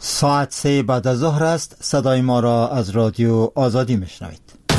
ساعت 3 بعد از ظهر است. صدای ما را از رادیو آزادی میشنوید.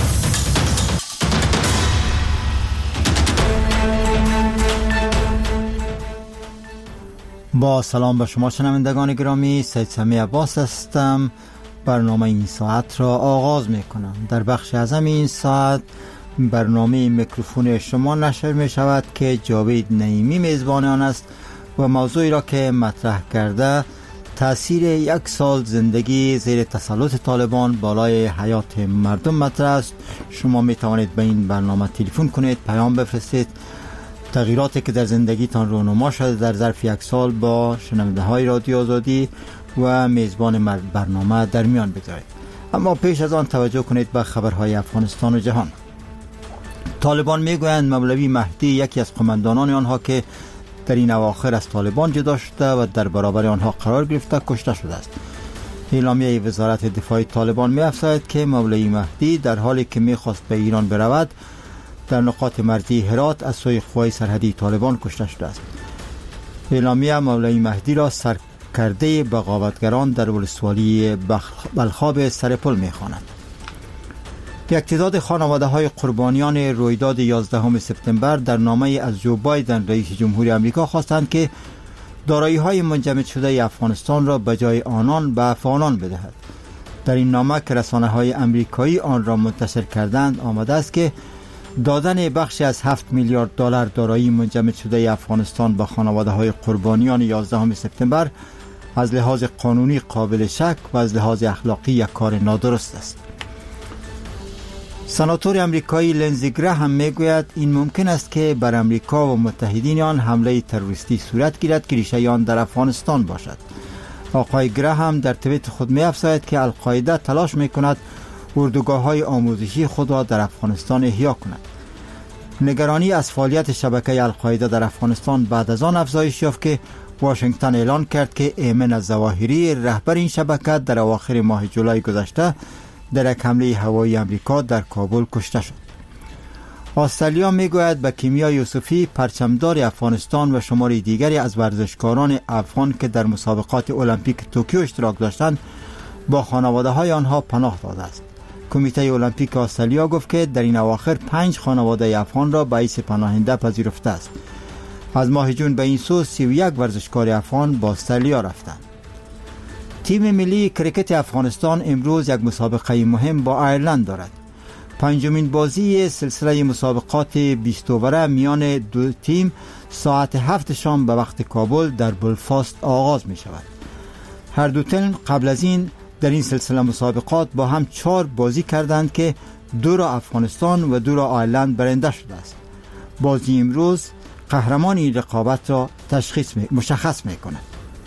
با سلام به شما شنوندگان گرامی، سید سمی عباس هستم. برنامه این ساعت را آغاز میکنم. در بخش اعظم این ساعت برنامه میکروفون شما نشر می شود که جاوید نعیمی میزبان آن است و موضوعی را که مطرح کرده تأثیر 1 سال زندگی زیر تسلط طالبان بالای حیات مردم مطرح است. شما می توانید به این برنامه تلفن کنید، پیام بفرستید، تغییراتی که در زندگیتان رونما شده در ظرف 1 سال با شنونده های رادیو آزادی و میزبان برنامه در میان بگذارید. اما پیش از آن توجه کنید به خبرهای افغانستان و جهان. طالبان میگویند مولوی مهدی یکی از قماندانان آنها که در این اواخر از طالبان جدا شده و در برابر آنها قرار گرفته کشته شده است. اعلامیه وزارت دفاع طالبان می‌افزاید که مولوی مهدی در حالی که می‌خواست به ایران برود در نقاط مرزی هرات از سوی قوای سرحدی طالبان کشته شده است. اعلامیه مولوی مهدی را سرکرده بغاوتگران در ولسوالی بلخاب سرپل می‌خواند. تعداد خانواده‌های قربانیان رویداد 11 سپتامبر در نامه از جو بایدن رئیس جمهوری آمریکا خواستند که دارایی‌های منجمد شده افغانستان را به جای آنان به افغانان بدهد. در این نامه که رسانه‌های آمریکایی آن را منتشر کردند آمده است که دادن بخشی از 7 میلیارد دلار دارایی منجمد شده افغانستان به خانواده‌های قربانیان 11 سپتامبر از لحاظ قانونی قابل شک و از لحاظ اخلاقی یک کار نادرست است. سناتور آمریکایی لینزی گراهام میگوید این ممکن است که بر آمریکا و متحدین آن حمله تروریستی صورت گیرد که ریشه آن در افغانستان باشد. آقای گراهام در توییت خود می‌افزاید که القاعده تلاش می‌کند اردوگاه‌های آموزشی خود را در افغانستان احیا کند. نگرانی از فعالیت شبکه القاعده در افغانستان بعد از آن افزایش یافت که واشنگتن اعلان کرد که ایمن الظواهری رهبر این شبکه در اواخر ماه جولای گذشته در یک حمله هوایی آمریکا در کابل کشته شد. استرالیا میگوید به کیمیا یوسفی پرچمدار افغانستان و شمار دیگری از ورزشکاران افغان که در مسابقات المپیک توکیو اشتراک داشتند با خانواده‌های آنها پناه داده است. کمیته المپیک استرالیا گفت که در این اواخر 5 خانواده افغان را به حیث پناهنده پذیرفته است. از ماه جون به این سو 31 ورزشکار افغان با استرالیا رفتند. تیم ملی کرکت افغانستان امروز یک مسابقه مهم با ایرلند دارد. 5مین بازی سلسله مسابقات 20 اووره میان دو تیم ساعت 7 شام به وقت کابل در بلفاست آغاز می شود. هر دو تیم قبل از این در این سلسله مسابقات با هم 4 بازی کردند که 2 را افغانستان و 2 را ایرلند برنده شده است. بازی امروز قهرمان این رقابت را مشخص می کند.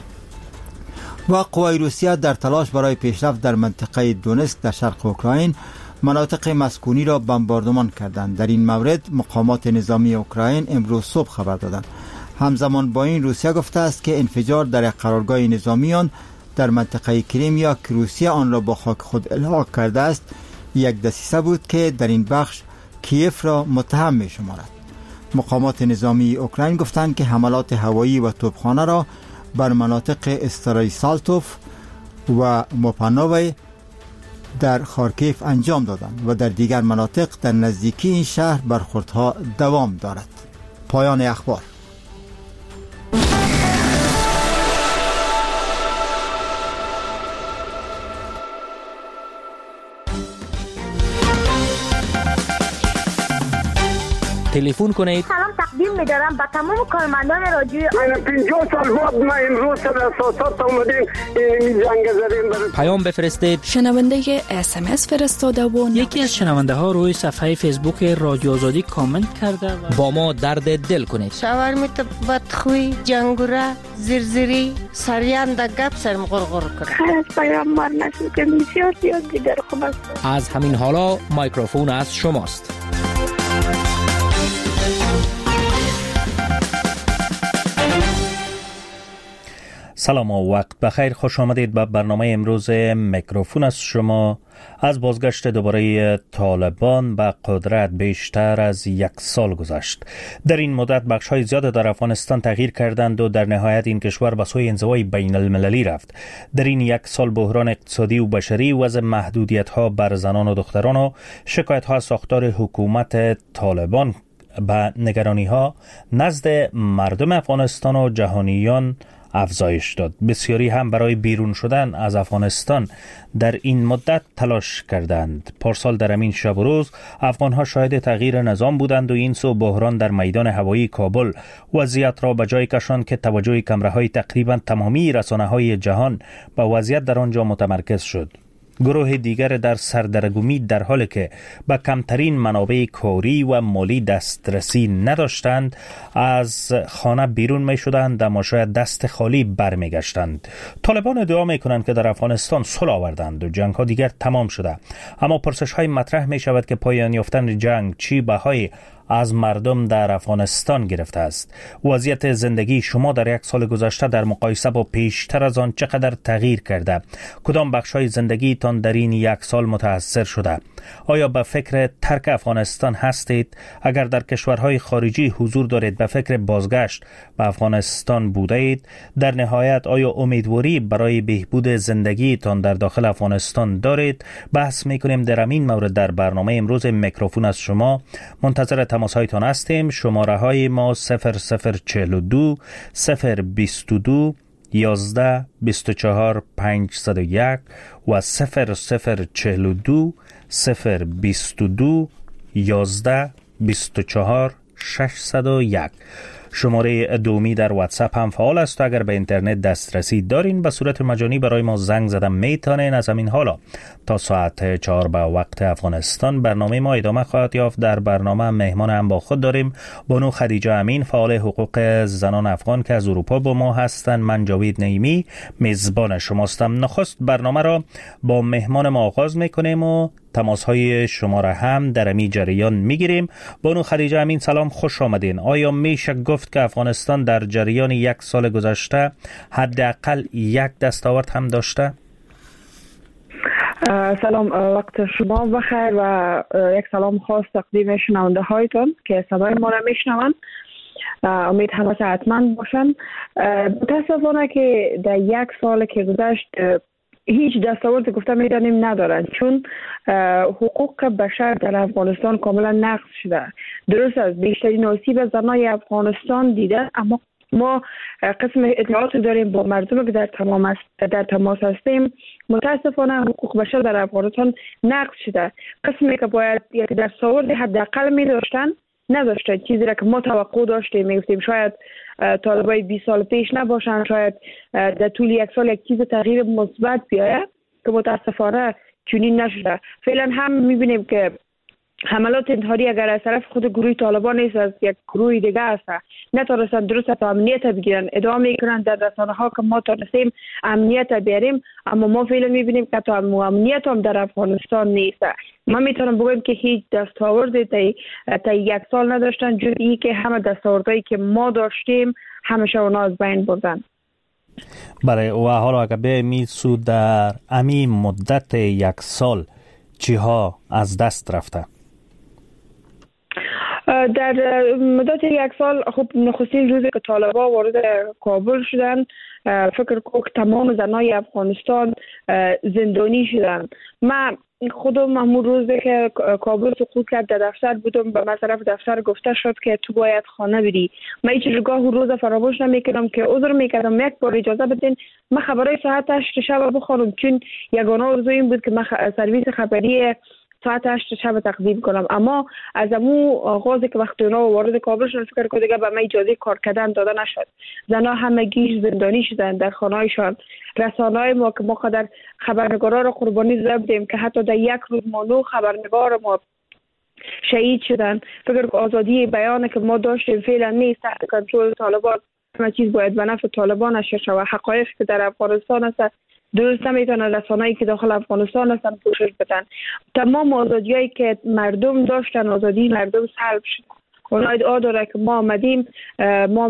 و قوای روسیه در تلاش برای پیشرفت در منطقه دونسک در شرق اوکراین مناطق مسکونی را بمباردمان کردند. در این مورد مقامات نظامی اوکراین امروز صبح خبر دادند. همزمان با این روسیه گفته است که انفجار در یک قرارگاه نظامیان در منطقه کریمیا که روسیه آن را با خاک خود الحاق کرده است یک دسیسه بود که در این بخش کیف را متهم می شمارد. مقامات نظامی اوکراین گفتند که حملات هوایی و توپخانه را بر مناطق استرایسالتوف و موپانوی در خارکیف انجام دادند و در دیگر مناطق در نزدیکی این شهر برخوردها دوام دارد. پایان اخبار. تلفن کنید. سلام تقدیم می‌دارم به تمام کارمندان رادیوی آزادی. 50 سال بعد ما امروز در اساسات اومدیم این جنگ زدیم برای پیام بفرستید. شنونده SMS فرستاده و یکی از شنونده ها روی صفحه فیسبوک رادیو آزادی کامنت کرده و با ما درد دل کنید. شاورمیت بدخوی جنگوره زرزری سریان در گپ سرم غرغر کنه. خیر از پیام مار نشد که بسیار دیگر خوب است. از همین حالا مایکروفون از شماست. سلام و وقت بخیر. خوش آمدید به برنامه امروز میکروفون از شما. از بازگشت دوباره طالبان به قدرت بیشتر از 1 سال گذشت. در این مدت بخش‌های زیاد در افغانستان تغییر کردند و در نهایت این کشور به سوی انزوای بین المللی رفت. در این 1 سال بحران اقتصادی و بشری، وضع محدودیت‌ها بر زنان و دختران و شکایت‌ها از ساختار حکومت طالبان به نگرانی‌ها نزد مردم افغانستان و جهانیان افزایش داد. بسیاری هم برای بیرون شدن از افغانستان در این مدت تلاش کردند. پارسال در همین شب و روز افغانها شاهد تغییر نظام بودند و این سو بحران در میدان هوایی کابل وضعیت را به جای کشاند که توجه کامراهای تقریبا تمامی رسانه‌های جهان به وضعیت در آنجا متمرکز شد. گروه دیگر در سردرگمی در حالی که به کمترین منابع کاری و مالی دسترسی نداشتند از خانه بیرون می شدند و شاید دست خالی برمی گشتند. طالبان ادعا می کنند که در افغانستان صلح آوردند و جنگ ها دیگر تمام شده، اما پرسش های مطرح می شود که پایان یافتن جنگ چی بهای از مردم در افغانستان گرفته است. وضعیت زندگی شما در 1 سال گذشته در مقایسه با پیشتر از آن چقدر تغییر کرده؟ کدام بخش‌های زندگی تان در این 1 سال متاثر شده؟ آیا به فکر ترک افغانستان هستید؟ اگر در کشورهای خارجی حضور دارید به فکر بازگشت به افغانستان بوده اید؟ در نهایت آیا امیدواری برای بهبود زندگی تان در داخل افغانستان دارید؟ بحث می‌کنیم در این مورد در برنامه امروز میکروفون از شما. منتظر تماس هایتان هستیم. شماره های ما 0042 022 11 24 501 و 0042 022 11 24 601. شماره دومی در واتساپ هم فعال است و اگر به اینترنت دسترسی دارین به صورت مجانی برای ما زنگ زدن میتونین. از همین حالا تا ساعت 4 به وقت افغانستان برنامه ما ادامه خواهد یافت. در برنامه مهمان هم با خود داریم بانو خدیجه امین، فعال حقوق زنان افغان که از اروپا با ما هستند. من جاوید نعیمی میزبان شماستم. نخست برنامه را با مهمان ما آغاز میکنیم و تماس های شما را هم در امی جریان میگیریم. بانو خدیجه امین سلام، خوش آمدین. آیا میشه گفت که افغانستان در جریان 1 سال گذشته حداقل 1 دستاورد هم داشته؟ سلام، وقت شما بخیر و یک سلام خاص تقدیم شنونده هایتون که صدای ما را میشنوند. امید همه صحتمند باشن. متاسفانه که در 1 سال که گذشت هیچ دستاورد گفته میدانیم ندارن، چون حقوق بشر در افغانستان کاملا نقض شده. درست است بیشترین آسیب زنای افغانستان دیده، اما ما قسم اطلاعات داریم با مردم که در تماس هستیم. متاسفانه حقوق بشر در افغانستان نقض شده. قسمی که باید یک دستاورد حداقل می داشتن نداشتن. چیزی را که ما توقع داشتیم، میگفتیم شاید طالبای 20 سال پیش نباشن، شاید در طول 1 سال یک چیز تغییر مثبت بیاید که متاسفانه چنین نشده. فعلا هم میبینیم که حملات انتحاری اگر از طرف خود گروه طالبان نیست، از یک گروه دیگه است، نتونستن درست تا امنیت بگیرن. ادعا میکنن در رسانه ها که ما تونستیم امنیت بیاریم، اما ما فعلا میبینیم که تا امنیت هم در افغانستان نیست. ما میتونم بگم که هیچ دستاورد تا 1 سال نداشتن، جز این که همه دستاوردهایی که ما داشتیم همیشه اونا از بین بردن. بله، و حالا اگر به سود در همین مدت 1 سال چیها از دست رفته؟ در مدت 1 سال خب نخستین روزی که طالبان وارد کابل شدن، فکر کنم که تمام زنای افغانستان زندانی شدن. من خودم همون روزی که کابل سقوط کرد در دفتر بودم، به من طرف دفتر گفته شد که تو باید خانه بری. من هیچ جگاه روز فراموش نمیکردم که عذر میکردم یک بار اجازه بدین من خبرای ساعت 8 شب بخونم، چون یگانه آرزو این بود که من سرویس خبری ساعت 8 شب تقدیم کنم. اما از امو آغازی که وقتی اونا وارد کابل شدن، فکر کنم دیگه به من اجازه کار کردن داده نشد. زنها همگی زندانی شدن در خانه‌هایشان. رسانه‌های ما که ما قدر خبرنگارا را قربانی زدیم که حتی در 1 روز ما 9 خبرنگار ما شهید شدن. فکر کنم آزادی بیان که ما داشتیم فعلا نیست، تحت کنترل طالبان. همه چیز باید به نفع طالبان نشر شود. حقایق که در افغانستان هست درست نمیتونن رسانه‌ای که داخل افغانستان هستن پوشش بدن. تمام آزادیایی که مردم داشتن، آزادی مردم سلب شد. اونا ادعا داره که ما آمدیم، ما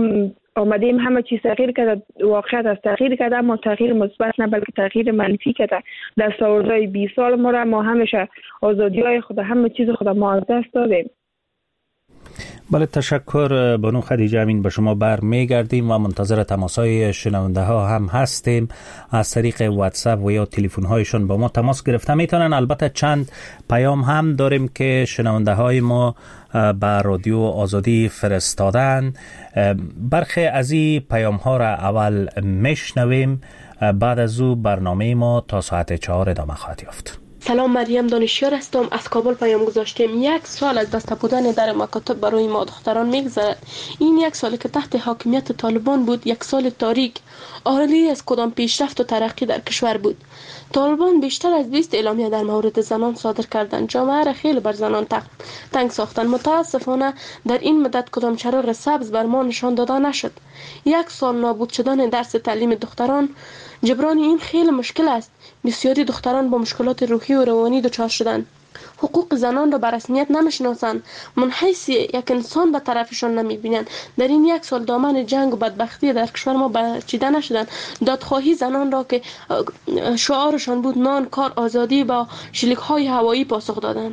آمدیم همه چیز تغییر کرده، واقعیت از تغییر کرده، اما تغییر مثبت نه بلکه تغییر منفی کرده. دستاوردهای 20 سال ما همیشه آزادی‌های خود، همه چیز خود ما از دست دادیم. بله، تشکر بانو خدیجه امین. به شما برمیگردیم و منتظر تماس‌های شنونده ها هم هستیم. از طریق واتساپ و یا تلفن هایشون با ما تماس گرفته میتونن. البته چند پیام هم داریم که شنونده های ما به رادیو آزادی فرستادن. برخی از این پیام ها را اول میشنویم، بعد از او برنامه ما تا ساعت 4 ادامه خواهد یافت. سلام، مریم دانشیار هستم. از کابل پیام گذاشتیم. 1 سال از دست بودن در مکاتب برای ما دختران میگذرد. این 1 سالی که تحت حاکمیت طالبان بود، 1 سال تاریک، عالی از کدام پیشرفت و ترقی در کشور بود. طالبان بیشتر از 20 اعلامیه در مورد زنان صادر کردند. جامعه را خیلی بر زنان تنگ ساختند. متاسفانه در این مدت کدام چراغ سبز بر ما نشان داده نشد. 1 سال نابود شدن درس تعلیم دختران، جبران این خیلی مشکل است. بسیاری دختران با مشکلات روحی و روانی دچار شدند. حقوق زنان را به رسمیت نمیشناسند. من حیث یک انسان به طرفشان نمیبینند. در این 1 سال دامن جنگ و بدبختی در کشور ما برچیده نشدند. دادخواهی زنان را که شعارشان بود نان، کار، آزادی، با شلیک‌های هوایی پاسخ دادند.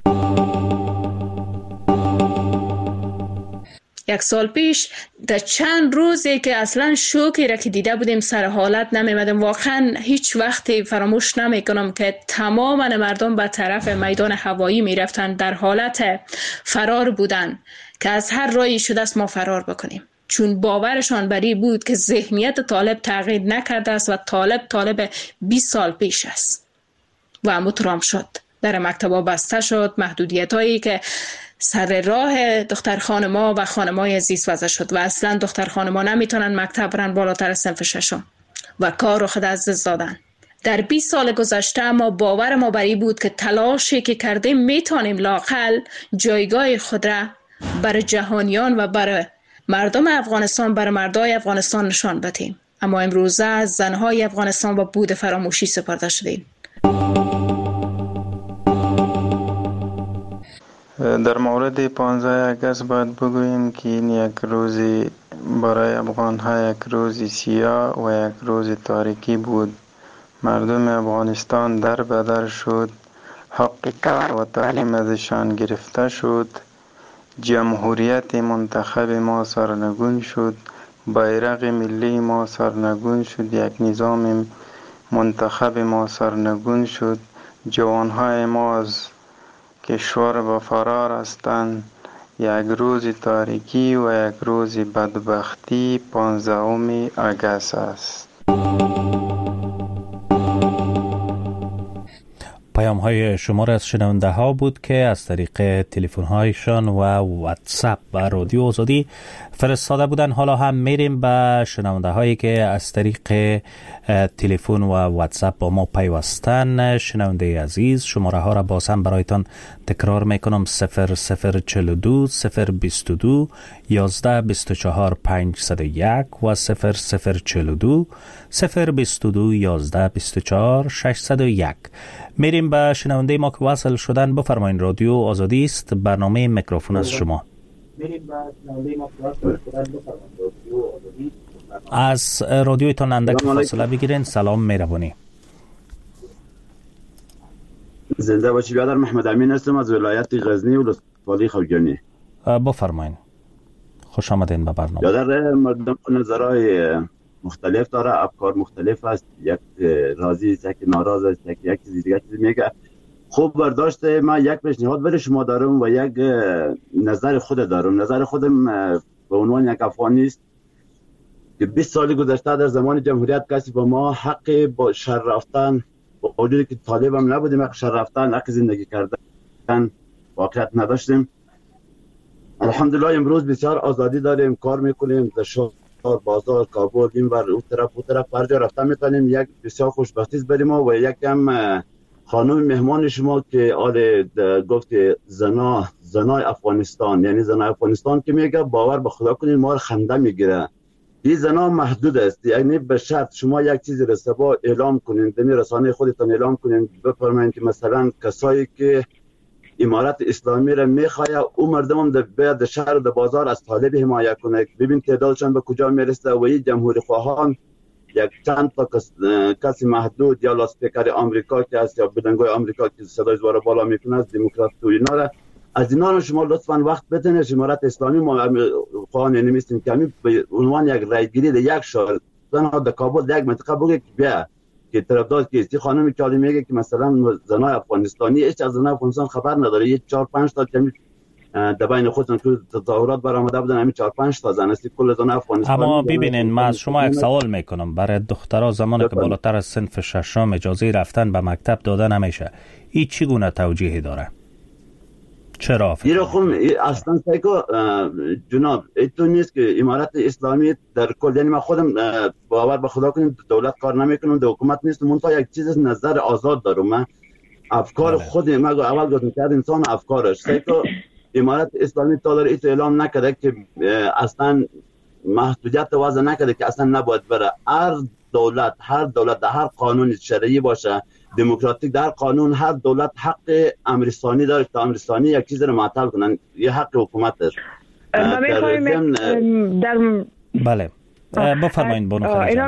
1 سال پیش در چند روزی که اصلا شوکی را که دیده بودیم سر حالت نمیمدم. واقعا هیچ وقتی فراموش نمیکنم که تمام مردم به طرف میدان هوایی میرفتن، در حالت فرار بودن که از هر راهی شده است ما فرار بکنیم، چون باورشان بری بود که ذهنیت طالب تغییر نکرده است و طالب 20 سال پیش است و مترام شد. در مکتبا بسته شد، محدودیت هایی که سر راه دختر خانما و خانمای عزیز وضع شد و اصلا دختر خانما نمیتونن مکتب برن بالاتر از صنف 6 و کار رو خود از دست دادن. در 20 سال گذشته ما باور ما بری بود که تلاشی که کردیم میتونیم لااقل جایگاه خود را برای جهانیان و برای مردم افغانستان، برای مردای افغانستان نشان بدیم. اما امروزه زنهای افغانستان با بود فراموشی سپرده شدیم. در مورد 15 اگست باید بگوییم که این 1 روزی برای افغان‌ها 1 روزی سیاه و 1 روز تاریکی بود. مردم افغانستان در به در شد، حق کار و تعلیم ازشان گرفته شد، جمهوریت منتخب ما سرنگون شد، بیرق ملی ما سرنگون شد، یک نظام منتخب ما سرنگون شد، جوانهای ما از کشور به فرار هستند. 1 روز تاریکی و 1 روز بدبختی 15 اگست است. پیام های شما را از شنونده ها بود که از طریق تلفن هایشان و واتساپ و رادیو آزادی فرستاده بودن. حالا هم میریم به شنونده هایی که از طریق تلفن و واتساپ با ما پیوستن. شنونده عزیز، شماره ها را باز هم برایتان تکرار میکنم: 0042 022 11 24 501 و 0042 022 11 24 601. میریم به شنونده ما که وصل شدن. بفرمایین، رادیو آزادی است، برنامه میکروفون از شما. از رادیویتان اندک فاصله بگیرین. سلام، مهربانی. زنده باشی. برادر محمد امین هستم از ولایت غزنی و ولسوالی خوجانی. بفرمایین، خوش آمدین به برنامه. برادر، مردم نظرهای مختلف داره، افکار مختلف است. یک راضی است، یک ناراض است، یک چیز دیگه میگه. خوب برداشت. من یک پیشنهاد برای شما دارم و یک نظر خود دارم. نظر خودم به عنوان یک افغانی است که 20 سال گذشته در زمان جمهوریت کسی با ما حق با شهر رفتن، با وجودی که طالب هم نبودیم، حق شهر رفتن، حق زندگی کردن واقعیت نداشتیم. الحمدلله امروز بسیار آزادی داریم، کار میکنیم در شهر، بازار، کابل، این ور اون طرف هر جا رفتن میتونیم. یک بسیار خوشبختی است برای ما. و یک هم خانم مهمان شما که گفت که زنای افغانستان، یعنی زنای افغانستان که میگه باور به خدا کنید ما خنده میگیره. این زنا محدود است، یعنی به شرط شما یک چیزی را سبا اعلام کنین، در رسانه خودتان اعلام کنین، بفرمایید که مثلا کسایی که امارت اسلامی را میخواه او مردم هم باید شهر و بازار از طالب حمایت کنه. ببین تعدادشان به کجا میرسه و این جمهوری خواهان یک چند تا کسی محدود یا لاسپیکر آمریکا که هست یا بلنگوی آمریکا که صدای زوار بالا میکنه از دموکرات و اینا را از اینا شما لطفاً وقت بتونه. امارت اسلامی ما خواهان نمیستیم که همین به عنوان یک رایگیری در یک شهر زنها در کابل یک منطقه بگه که بیا که طرفدار کیستی خانم کالی میگه که مثلا زنای افغانستانی هیچ از زنای افغانستان خبر نداره. یه 4-5 تا کمی در بین خودشون تو تظاهرات برآمده بودن، همین 4-5 تا زن است کل زنای افغانستانی. اما ببینین من از شما یک سوال میکنم، برای دخترها زمانی که بالاتر از صنف ششم اجازه رفتن به مکتب داده نمیشه، این چگونه توجیهی داره؟ چرا؟ این خب اصلا سایکو جناب ایتون نیست که امارت اسلامی در کل، یعنی من خودم باور به خدا کنیم دولت کار نمیکنم، در حکومت نیست، منتها یک چیز نظر آزاد دارم. من افکار خود من اول گفتم که انسان افکارش سایکو امارت اسلامی تا داره ایتو اعلام نکرده که اصلا محدودیت وضع نکرده که اصلا نباید بره. هر دولت در هر قانون شرعی باشه دموکراتیک، در قانون هر دولت حق امرثانی داره که امرثانی یک چیز رو معطل کنن، یه حق حکومت است. بله بفرمایید بانو خدیجه.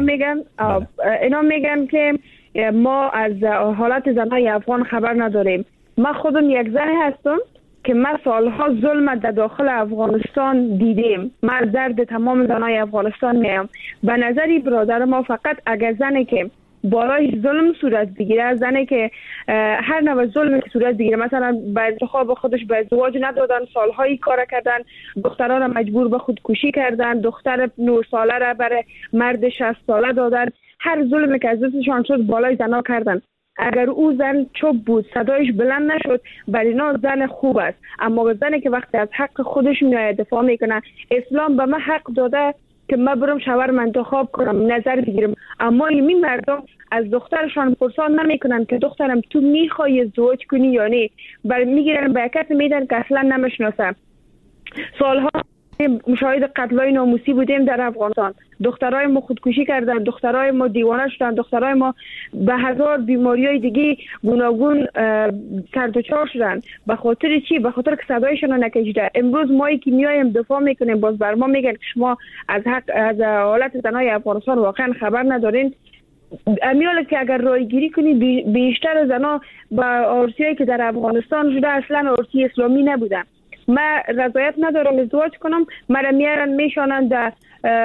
اینا میگن که ما از حالت زنای افغان خبر نداریم. من خودم یک زن هستم که من سالها ظلم در داخل افغانستان دیدیم. من از درد تمام زنای افغانستان میم. به نظری برادر ما فقط اگر زنی که بالای ظلم صورت بگیره، زنی که هر نوع ظلم که صورت بگیره، مثلا به انتخاب خودش به ازدواج ندادن، سالهایی کار کردن، دختران را مجبور به خودکشی کردن، دختر 9 ساله را برای مرد 60 ساله دادن، هر ظلمی که از دستشان شد بالای زنا کردن. اگر او زن چوب بود صدایش بلند نشد، برای اینا زن خوب است. اما زنی که وقتی از حق خودش میاد دفاع میکنه، اسلام به من حق داده که من برم شوهرم انتخاب کنم، نظر بگیرم، اما این مردم از دخترشان پرسان نمیکنن که دخترم تو میخوای ازدواج کنی یا نه. میگیرن به کسی میدن که اصلا نمیشناسن. سالها مشاهد قتلای ناموسی بودیم در افغانستان. دخترای ما خودکشی کردن، دخترای ما دیوانه شدن، دخترای ما به هزار بیماریای دیگه گوناگون سردوچار شدن. به خاطر چی؟ به خاطر که صدایشون نکشیده. امروز ما که میایم دفاع میکنیم، باز بر ما میگن که شما از حالت زنای افغانستان واقعا خبر ندارین. امیال که اگر رایگیری کنی بیشتر زنا با عرسیایی که در افغانستان شده اصلا عرسی اسلامی نبودن. من رضایت ندارم ازدواج کنم، مرا میارن میشانن در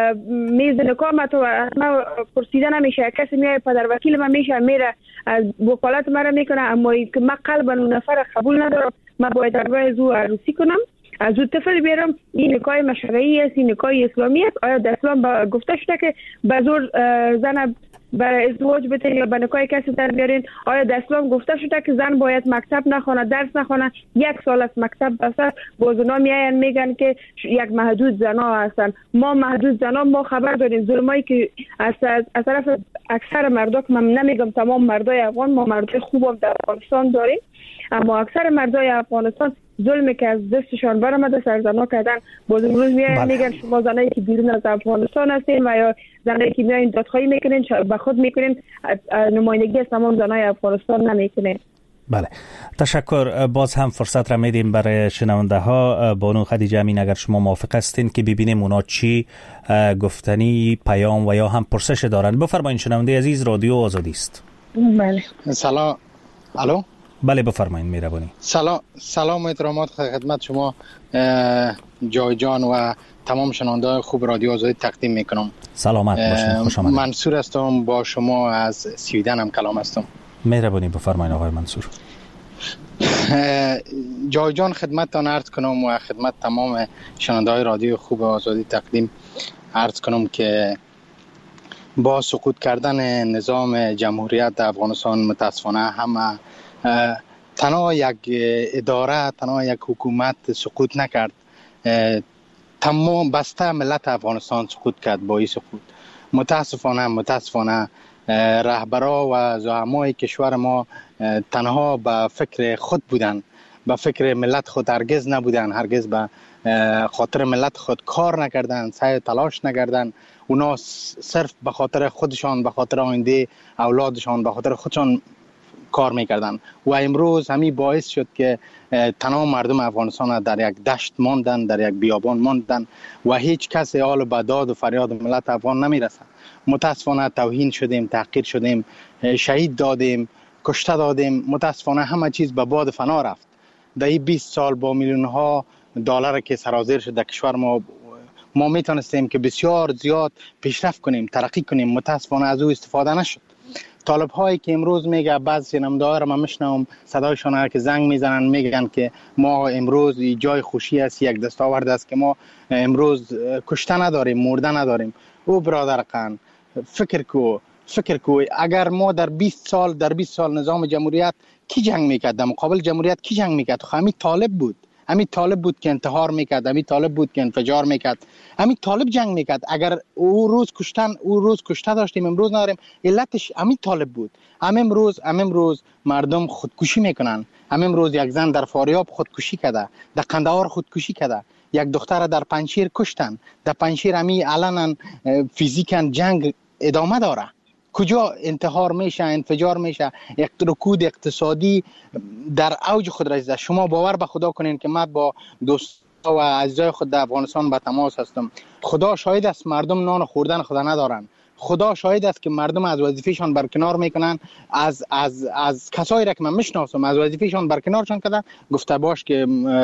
میز نکاح، ما پرسیده نمیشه، کسی میاد پدر وکیل من میشه میره وکالت مرا میکنه، اما که من قلبا اون نفر قبول ندارم، من باید در زو عروسی کنم، از او طفل بیارم. این نکاح مشرعی است، این نکاح اسلامی است. آیا در اسلام گفته شده که به زور زن برای ازدواج بتین یا به نکاح کسی در بیارین؟ آیا در اسلام گفته شده که زن باید مکتب نخونه، درس نخونه، 1 سال از مکتب بسه؟ باز اونا میاین میگن که یک محدود زنا هستن. ما محدود زنا ما خبر داریم. ظلمایی که از طرف اکثر مردا، که من نمیگم تمام مردای افغان، ما مردای خوبم در افغانستان داریم، اما اکثر مردای افغانستان ظلمی که از دستشان برآمده سرزنا کردن. باز امروز میگن شما زنایی که بیرون از افغانستان هستین و یا زنایی که میایین دادخواهی میکنین به خود میکنین، نمایندگی از تمام زنای افغانستان نمیکنین. بله تشکر. باز هم فرصت را میدیم برای شنونده ها. بانو خدیجه امین اگر شما موافق هستین که ببینیم اونا چی گفتنی، پیام و یا هم پرسش دارن. بفرمایید شنونده عزیز، رادیو آزادی است. بله سلام. الو بله بفرمایید میربانی. سلام و احترامات خدمت شما جای جان و تمام شنونده‌های خوب رادیو آزادی تقدیم میکنم. سلامت باشین، خوش آمدید. منصور هستم، با شما از سویدن هم کلام هستم. مهربانی بفرمایید آقای منصور. جای جان خدمتتان عرض کنم و خدمت تمام شنونده‌های رادیو خوب آزادی تقدیم عرض کنم که با سقوط کردن نظام جمهوریت افغانستان متاسفانه هم تنها یک اداره، تنها یک حکومت سقوط نکرد، تمام بسته ملت افغانستان سقوط کرد. با این سقوط متاسفانه رهبرا و زعمای کشور ما تنها به فکر خود بودن، به فکر ملت خود هرگز نبودن، هرگز به خاطر ملت خود کار نکردن، سعی تلاش نکردن. اونا صرف به خاطر خودشان، به خاطر آینده اولادشان، به خاطر خودشان کار میکردن و امروز همین باعث شد که تمام مردم افغانستان در یک دشت ماندن، در یک بیابان ماندن و هیچ کس حال به داد و فریاد ملت افغان نمیرسه. متاسفانه توهین شدیم، تحقیر شدیم، شهید دادیم، کشته دادیم. متاسفانه همه چیز به باد فنا رفت. در این 20 سال با میلیون ها دلار که سرازیر شد در کشور ما میتونستیم که بسیار زیاد پیشرفت کنیم، ترقی کنیم. متاسفانه از او استفاده نشد. طالب هایی که امروز میگه بعضی نمادها را من میشنوم صدایشان هر که زنگ میزنن میگن که ما امروز جای خوشی است، یک دستاورد است که ما امروز کشته نداریم، مرده نداریم. او برادر قن فکر کو اگر ما در 20 سال نظام جمهوریت کی جنگ میکرد؟ در مقابل جمهوریت کی جنگ میکرد؟ همین طالب بود که انتحار میکرد، همین طالب بود که انفجار میکرد، همین طالب جنگ میکرد. اگر او روز کشته داشتیم امروز نداریم، علتش همین طالب بود. امروز مردم خودکشی میکنن. امروز یک زن در فاریاب خودکشی کرده، در قندهار خودکشی کرده، یک دختر در پنجشیر کشتن. در پنجشیر همین علنا فیزیکن جنگ ادامه داره. کجا انتحار میشه، انفجار میشه، رکود اقتصادی در اوج خود رسیده. شما باور به خدا کنین که من با دوستا و عزیزای خود در افغانستان به تماس هستم. خدا شاهد است مردم نان خوردن خدا ندارن. خدا شاهد است که مردم از وظیفه‌شان برکنار میکنن. از کسایی را که من میشناسم از وظیفه‌شان برکنارشان کردن. گفته باش که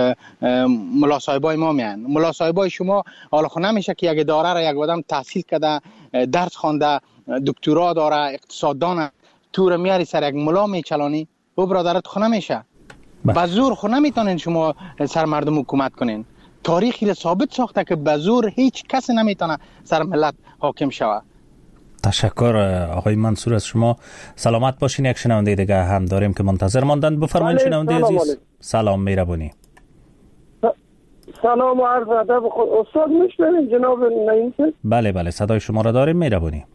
ملا صاحبای ما میان. ملا صاحبای شما حالا خو نمیشه که یک اداره را یک آدم تحصیل کرده، درس خوانده، دکترا داره، اقتصاددان، تو رو میاری سر یک ملا میچلانی. او برادرت خو نمیشه. به زور خو نمیتونین شما سر مردم حکومت کنین. تاریخی را ثابت ساخته که به زور هیچ کس نمیتونه سر ملت حاکم شود. تشکر آقای منصور از شما. سلامت باشین. یک شنونده دیگه هم داریم که منتظر ماندن. بفرمایید شنونده عزیز. سلام مهربانی. سلام و عرض ادب. استاد میشنوین جناب نعیم؟ بله صدای شما را داریم. مهربانی.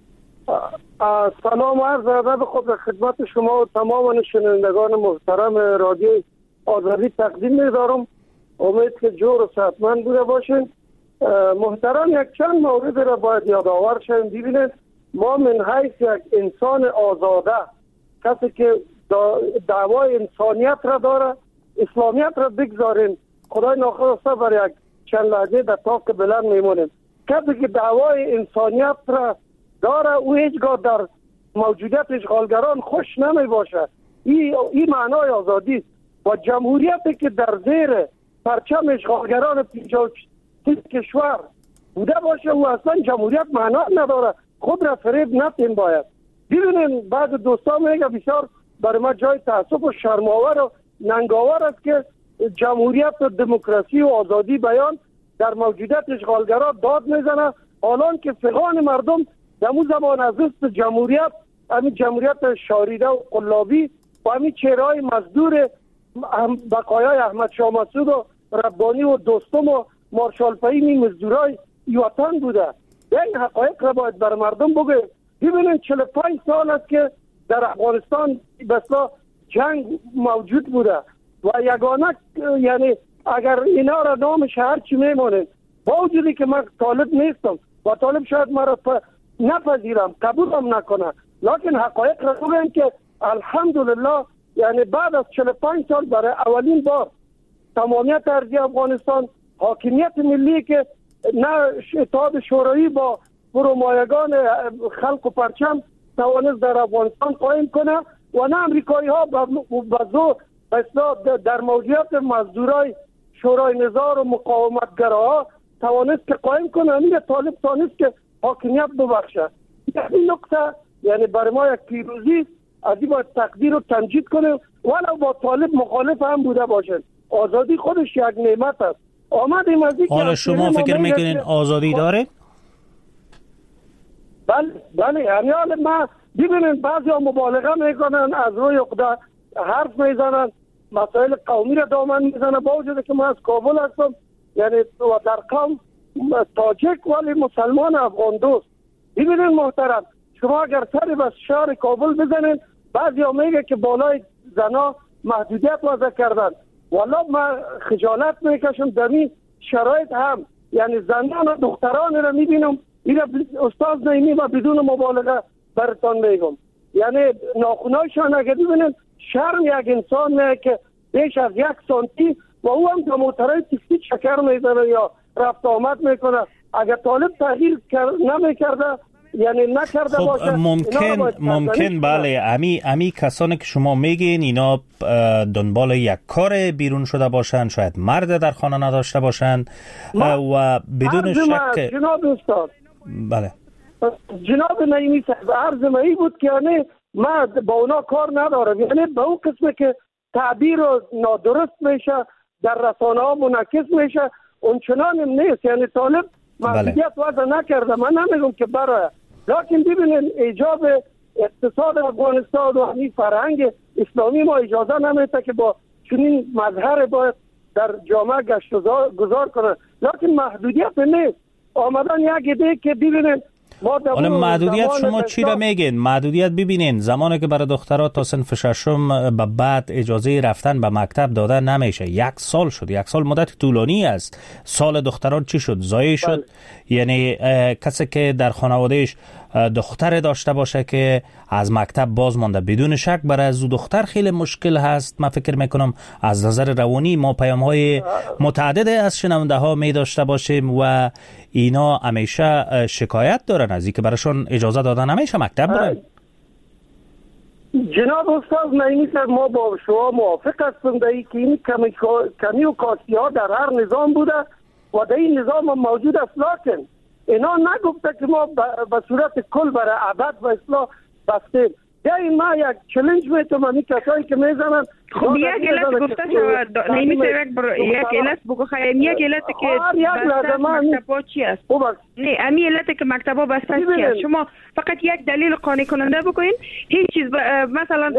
سلام و عرض ادب خود خدمت شما و تمام شنوندگان محترم رادیو آزادی تقدیم می‌دارم. امید که جور و صحتمند بوده باشین. محترم یک چند مورد را باید یادآور شویم. ببینید ما من حیث یک انسان آزاده، کسی که دعوای انسانیت را داره، اسلامیت را بگذاریم، خدای ناخواسته بر یک چند لحظه در طاق بلند میمونیم. کسی که دعوای انسانیت را داره او هیچگاه در موجودیت اشغالگران خوش نمی باشه. این معنای آزادی است. و جمهوریتی که در زیر پرچم اشغالگران 53 کشور بوده باشه او اصلا جمهوریت معنا نداره. خود را فریب ندین. باید ببینین بعض دوستان میگه بسیار برای ما جای تاسف و شرم‌آور و ننگاور است که جمهوریت و دموکراسی و آزادی بیان در موجودیت اشغالگران داد میزنه، حالان که فغان مردم در اون زمان از دست جمهوریت، همین جمهوریت شاریده و قلابی و همین چهره‌های مزدور بقایای احمد شاه مسعود و ربانی و دوستم و مارشال فهیمی مزدورای وطن بوده. این حقایق را باید بر مردم بگه. ببینید 45 سال است که در افغانستان بسا جنگ موجود بوده و یگانه یعنی اگر اینا را نامش هرچی میمونه، با وجودی که من طالب نیستم و طالب شاید مرا نپذیرم، قبولم نکنه، لکن حقایق را بگن که الحمدلله یعنی بعد از 45 سال برای اولین بار تمامیت ارضی افغانستان، حاکمیت ملی که نه اتحاد شوروی با فرومایگان خلق و پرچم توانست در افغانستان قایم کنه و نه امریکایی ها به زور در موجودیت مزدورای شورای نظار و مقاومتگراها توانست که قایم کنه. همین طالب توانست که حاکمیت ببخشه. این نکته یعنی برای ما یک پیروزی از این باید تقدیر و تمجید کنه، ولو با طالب مخالف هم بوده باشه. آزادی خودش یک نعمت است. آمدیم از این حالا شما فکر میکنین آزادی داره؟ بله یعنی ما ببینید بعضی ها مبالغه میکنن، از روی عقده حرف میزنن، مسائل قومی را دامن میزنن، با وجود که من از کابل هستم یعنی و در قوم تاجک ولی مسلمان افغان دوست. ببینید محترم، شما اگر سری به شهر کابل بزنید بعضی ها میگه که بالای زنا محدودیت وضع کردن. والا من خجالت میکشم در این شرایط هم یعنی زنان و دختران را میبینم. این استاد نعیمی و بدون مبالغه براتون میگم یعنی ناخونایشان اگر ببینید شرم یک انسان نه که بیش از 1 سانتی و او هم موترهای تیکسی چکر میزنه یا رفت آمد میکنه. اگر طالب تغییر نمیکرده یعنی نکرده خب باشه ممکن بله امی کسانی که شما میگین اینا دنبال یک کار بیرون شده باشن، شاید مرد در خانه نداشته باشن و بدون شک جناب استاد بله جناب نعیمی صاحب عرض من بود که یعنی ما با اونا کار ندارم، یعنی به اون قسمه که تعبیر نادرست میشه در رسانه ها منعکس میشه اونچنان نیست. یعنی طالب محدودیت وضع نکرده، من نمیگم که برای، لیکن ببینید ایجاب اقتصاد افغانستان و همین فرهنگ اسلامی ما اجازه نمیده که با چنین مظهر باید در جامعه گشت و گذار کنه، لیکن محدودیت نیست. آمدن یک ایده که ببینید حالا محدودیت شما چی را میگین؟ محدودیت ببینین زمانی که برای دخترها تا صنف ششم به بعد اجازه رفتن به مکتب داده نمیشه. 1 سال شد، 1 سال مدت طولانی است. سال دختران چی شد؟ ضایع شد. یعنی کسی که در خانوادهش دختر داشته باشه که از مکتب باز مانده، بدون شک برای از دختر خیلی مشکل هست. من فکر میکنم از نظر روانی ما پیام های متعدد از شنونده ها می داشته باشیم و اینا همیشه شکایت دارن از اینکه براشون اجازه دادن نمیشه مکتب برن. جناب استاد نعیمی صاحب ما با شما موافق هستم در این که این کمی و کاستی ها در هر نظام بوده و در این نظام هم موجود است، لیکن اینا نگفته که ما به صورت کل برای ابد و اصلاح بستیم. یعنی ما یک چلنج میتونم این کسایی که میزنن خب یک علت گفته شود نعیمی صاحب یک علت بگو خیلی یک علت که مکتبا چی است؟ نه امی علت که مکتبا بسته چی است؟ شما فقط یک دلیل قانع کننده بگوین. هیچ چیز مثلا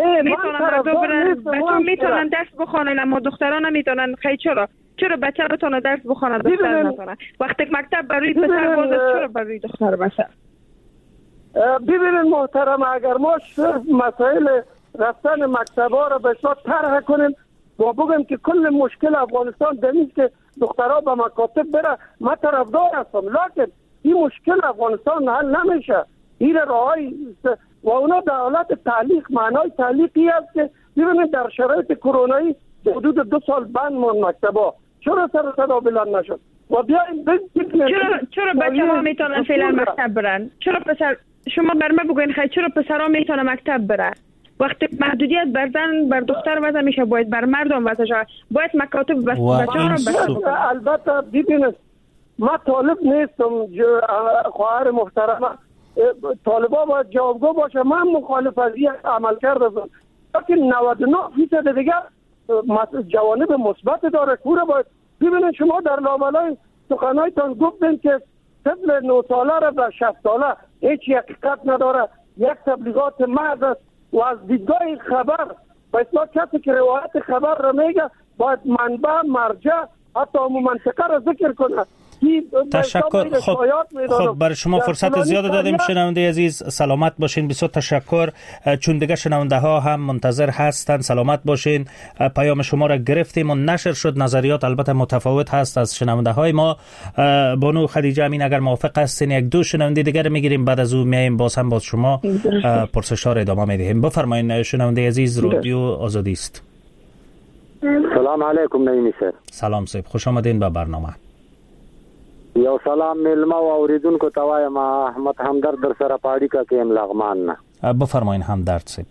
میتونن درس بخونن اما دختران نمیتونن. خیلی چرا بچه بتونه درس بخونه دختر نتونه؟ وقتی مکتب برای پسر باز چرا برای دختر باشه؟ ببینید محترم، اگر ما مسائل رفتن مکتبا را به شما طرح کنیم و بگیم که کل مشکل افغانستان دلیل که دخترها به مکاتب بره، ما طرفدار هستم، لیکن این مشکل افغانستان حل نمیشه. این راهی و اونا در حالت تعلیق، معنای تعلیقی است که ببینید در شرایط کرونایی حدود 2 سال بند مون مکتبا، چرا سر صدا بلند نشد؟ و بیاین چرا بچه ها میتونن فعلا مکتب برن؟ چرا پسر شما بر من بگوین خیلی چرا پسرها میتونن مکتب بره؟ وقتی محدودیت بر زن بر دختر وضع میشه باید بر مردم وضع شود، باید مکاتب بچه ها رو بسته. البته ببینید ما طالب نیستم خواهر محترمه، طالبا باید جوابگو باشه. من مخالف از این عمل کرده بودم، لیکن 99% دیگه جوانب مثبت داره. کوره باید ببینید شما در لابلای سخنایتان گفتین که طفل 9 ساله را به 60 ساله هیچ حقیقت نداره، یک تبلیغات محض است و از دیدگاه خبر و اصلا کسی که روایت خبر را میگه باید منبع، مرجع، حتی منطقه را ذکر کنه. تشکر. خب برای شما فرصت زیاد دادیم شنونده عزیز، سلامت باشین. بسیار تشکر، چون دیگه شنونده ها هم منتظر هستن. سلامت باشین. پیام شما را گرفتیم و نشر شد. نظریات البته متفاوت هست از شنونده های ما. بانو خدیجه امین اگر موافق هستین 1-2 شنونده دیگر میگیریم، بعد از اون میایم باز هم باز شما پرسش‌ها را ادامه میدیم. بفرمایید شنونده عزیز، رادیو آزادی است. سلام علیکم نعیمی صاحب. سلام صاحب، خوش آمدین به برنامه. یو سلام ملما و اوریدونکو ته وایم احمد همدرد در سره پاړی کا کیم لغمان نه. بفرمایئ همدرد صاحب.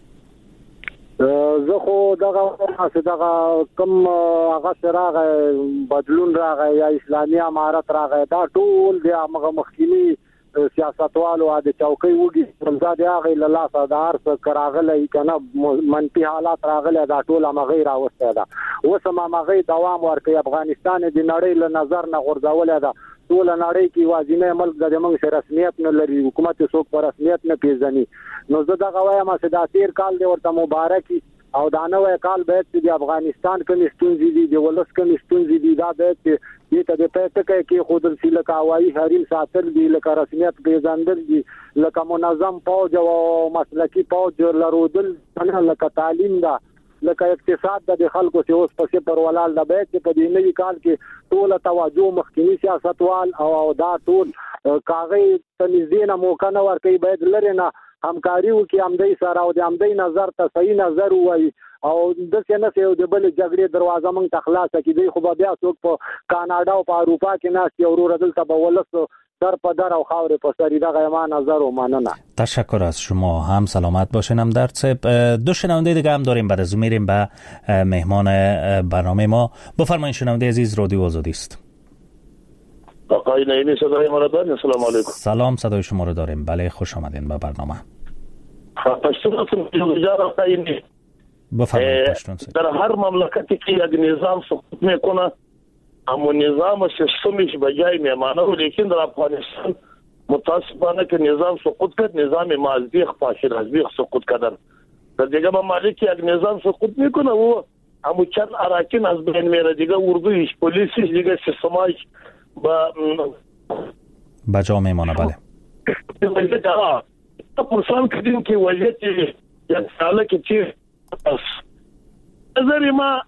زه خو دغه کوم هغه سره بدلون راغی یا اسلامي امارت راغی، دا ټول د هغه مخکینی سیاستوالو د چوکۍ وږي پرځاد هغه له لاسه د ارس کراغله کنه منفي حالات راغله، دا ټول هغه راوسته ده. اوس هغه دوام ورکړي. افغانستان د نړۍ له نظر نه غورځولې ده. ټول نړۍ کې واځینه ملک د موږ سره رسمیت نه لري، حکومت څوک پر رسمیت نه پیژني. نو زه دغه وایم چې دا تیر کال دی ورته مبارکي او دا نوې کال به د افغانستان کوم ستونزې دي، د ولس کوم ستونزې دي، دا به دې ته د پېټکې کې خود لکه هوایي حریم ساتل دي، لکه رسمیت پیژندل دي، لکه منظم فوج او مسلکی فوج لرودل، لکه تعلیم دا، لکه اقتصاد د خلکو چې اوس په پر ولال د بیت په دې نوي کال کې ټول توجه مخکینی سیاستوال او دا ټول کاغذ تنظیم موقع نه ورکړي، باید لري نه همکاري وکړي همدې سره او د همدې نظر ته صحیح نظر وایي او د څنګه یو د بل جګړې دروازه مونږ ته خلاص کړي. خو بیا څوک په کاناډا او په اروپا کې ناست یو ورور دلته به ولس در په در او خاورې په سر دغه ما نظر و مننه. تشکر از شما، هم سلامت باشین. هم در دو شنونده دیگه هم داریم، بعد از اون میریم به مهمان برنامه ما. بفرمایید شنونده عزیز، رادیو آزادی است. آقای نعیمی صدای ما را دارین؟ السلام علیکم. سلام، صدای شما رو داریم. بله، خوش آمدین به برنامه. بفرمایید. در هر مملکتی که یک نظام سقوط میکنه اما نظام سیستمش به جای میمانه، لیکن در افغانستان متاسفانه که نظام سقوط کرد، نظام مازدیخ پاشید از بیخ سقوط کردن. در دیگه ممالک یک نظام سقوط میکنه و همو چند اراکین از بین میره، دیگه اردویش، پلیسیش، دیگه سیستمایش با جا میمانه. بله وضعیت پرسان کردیم که وضعیت یک ساله که چی نظر ما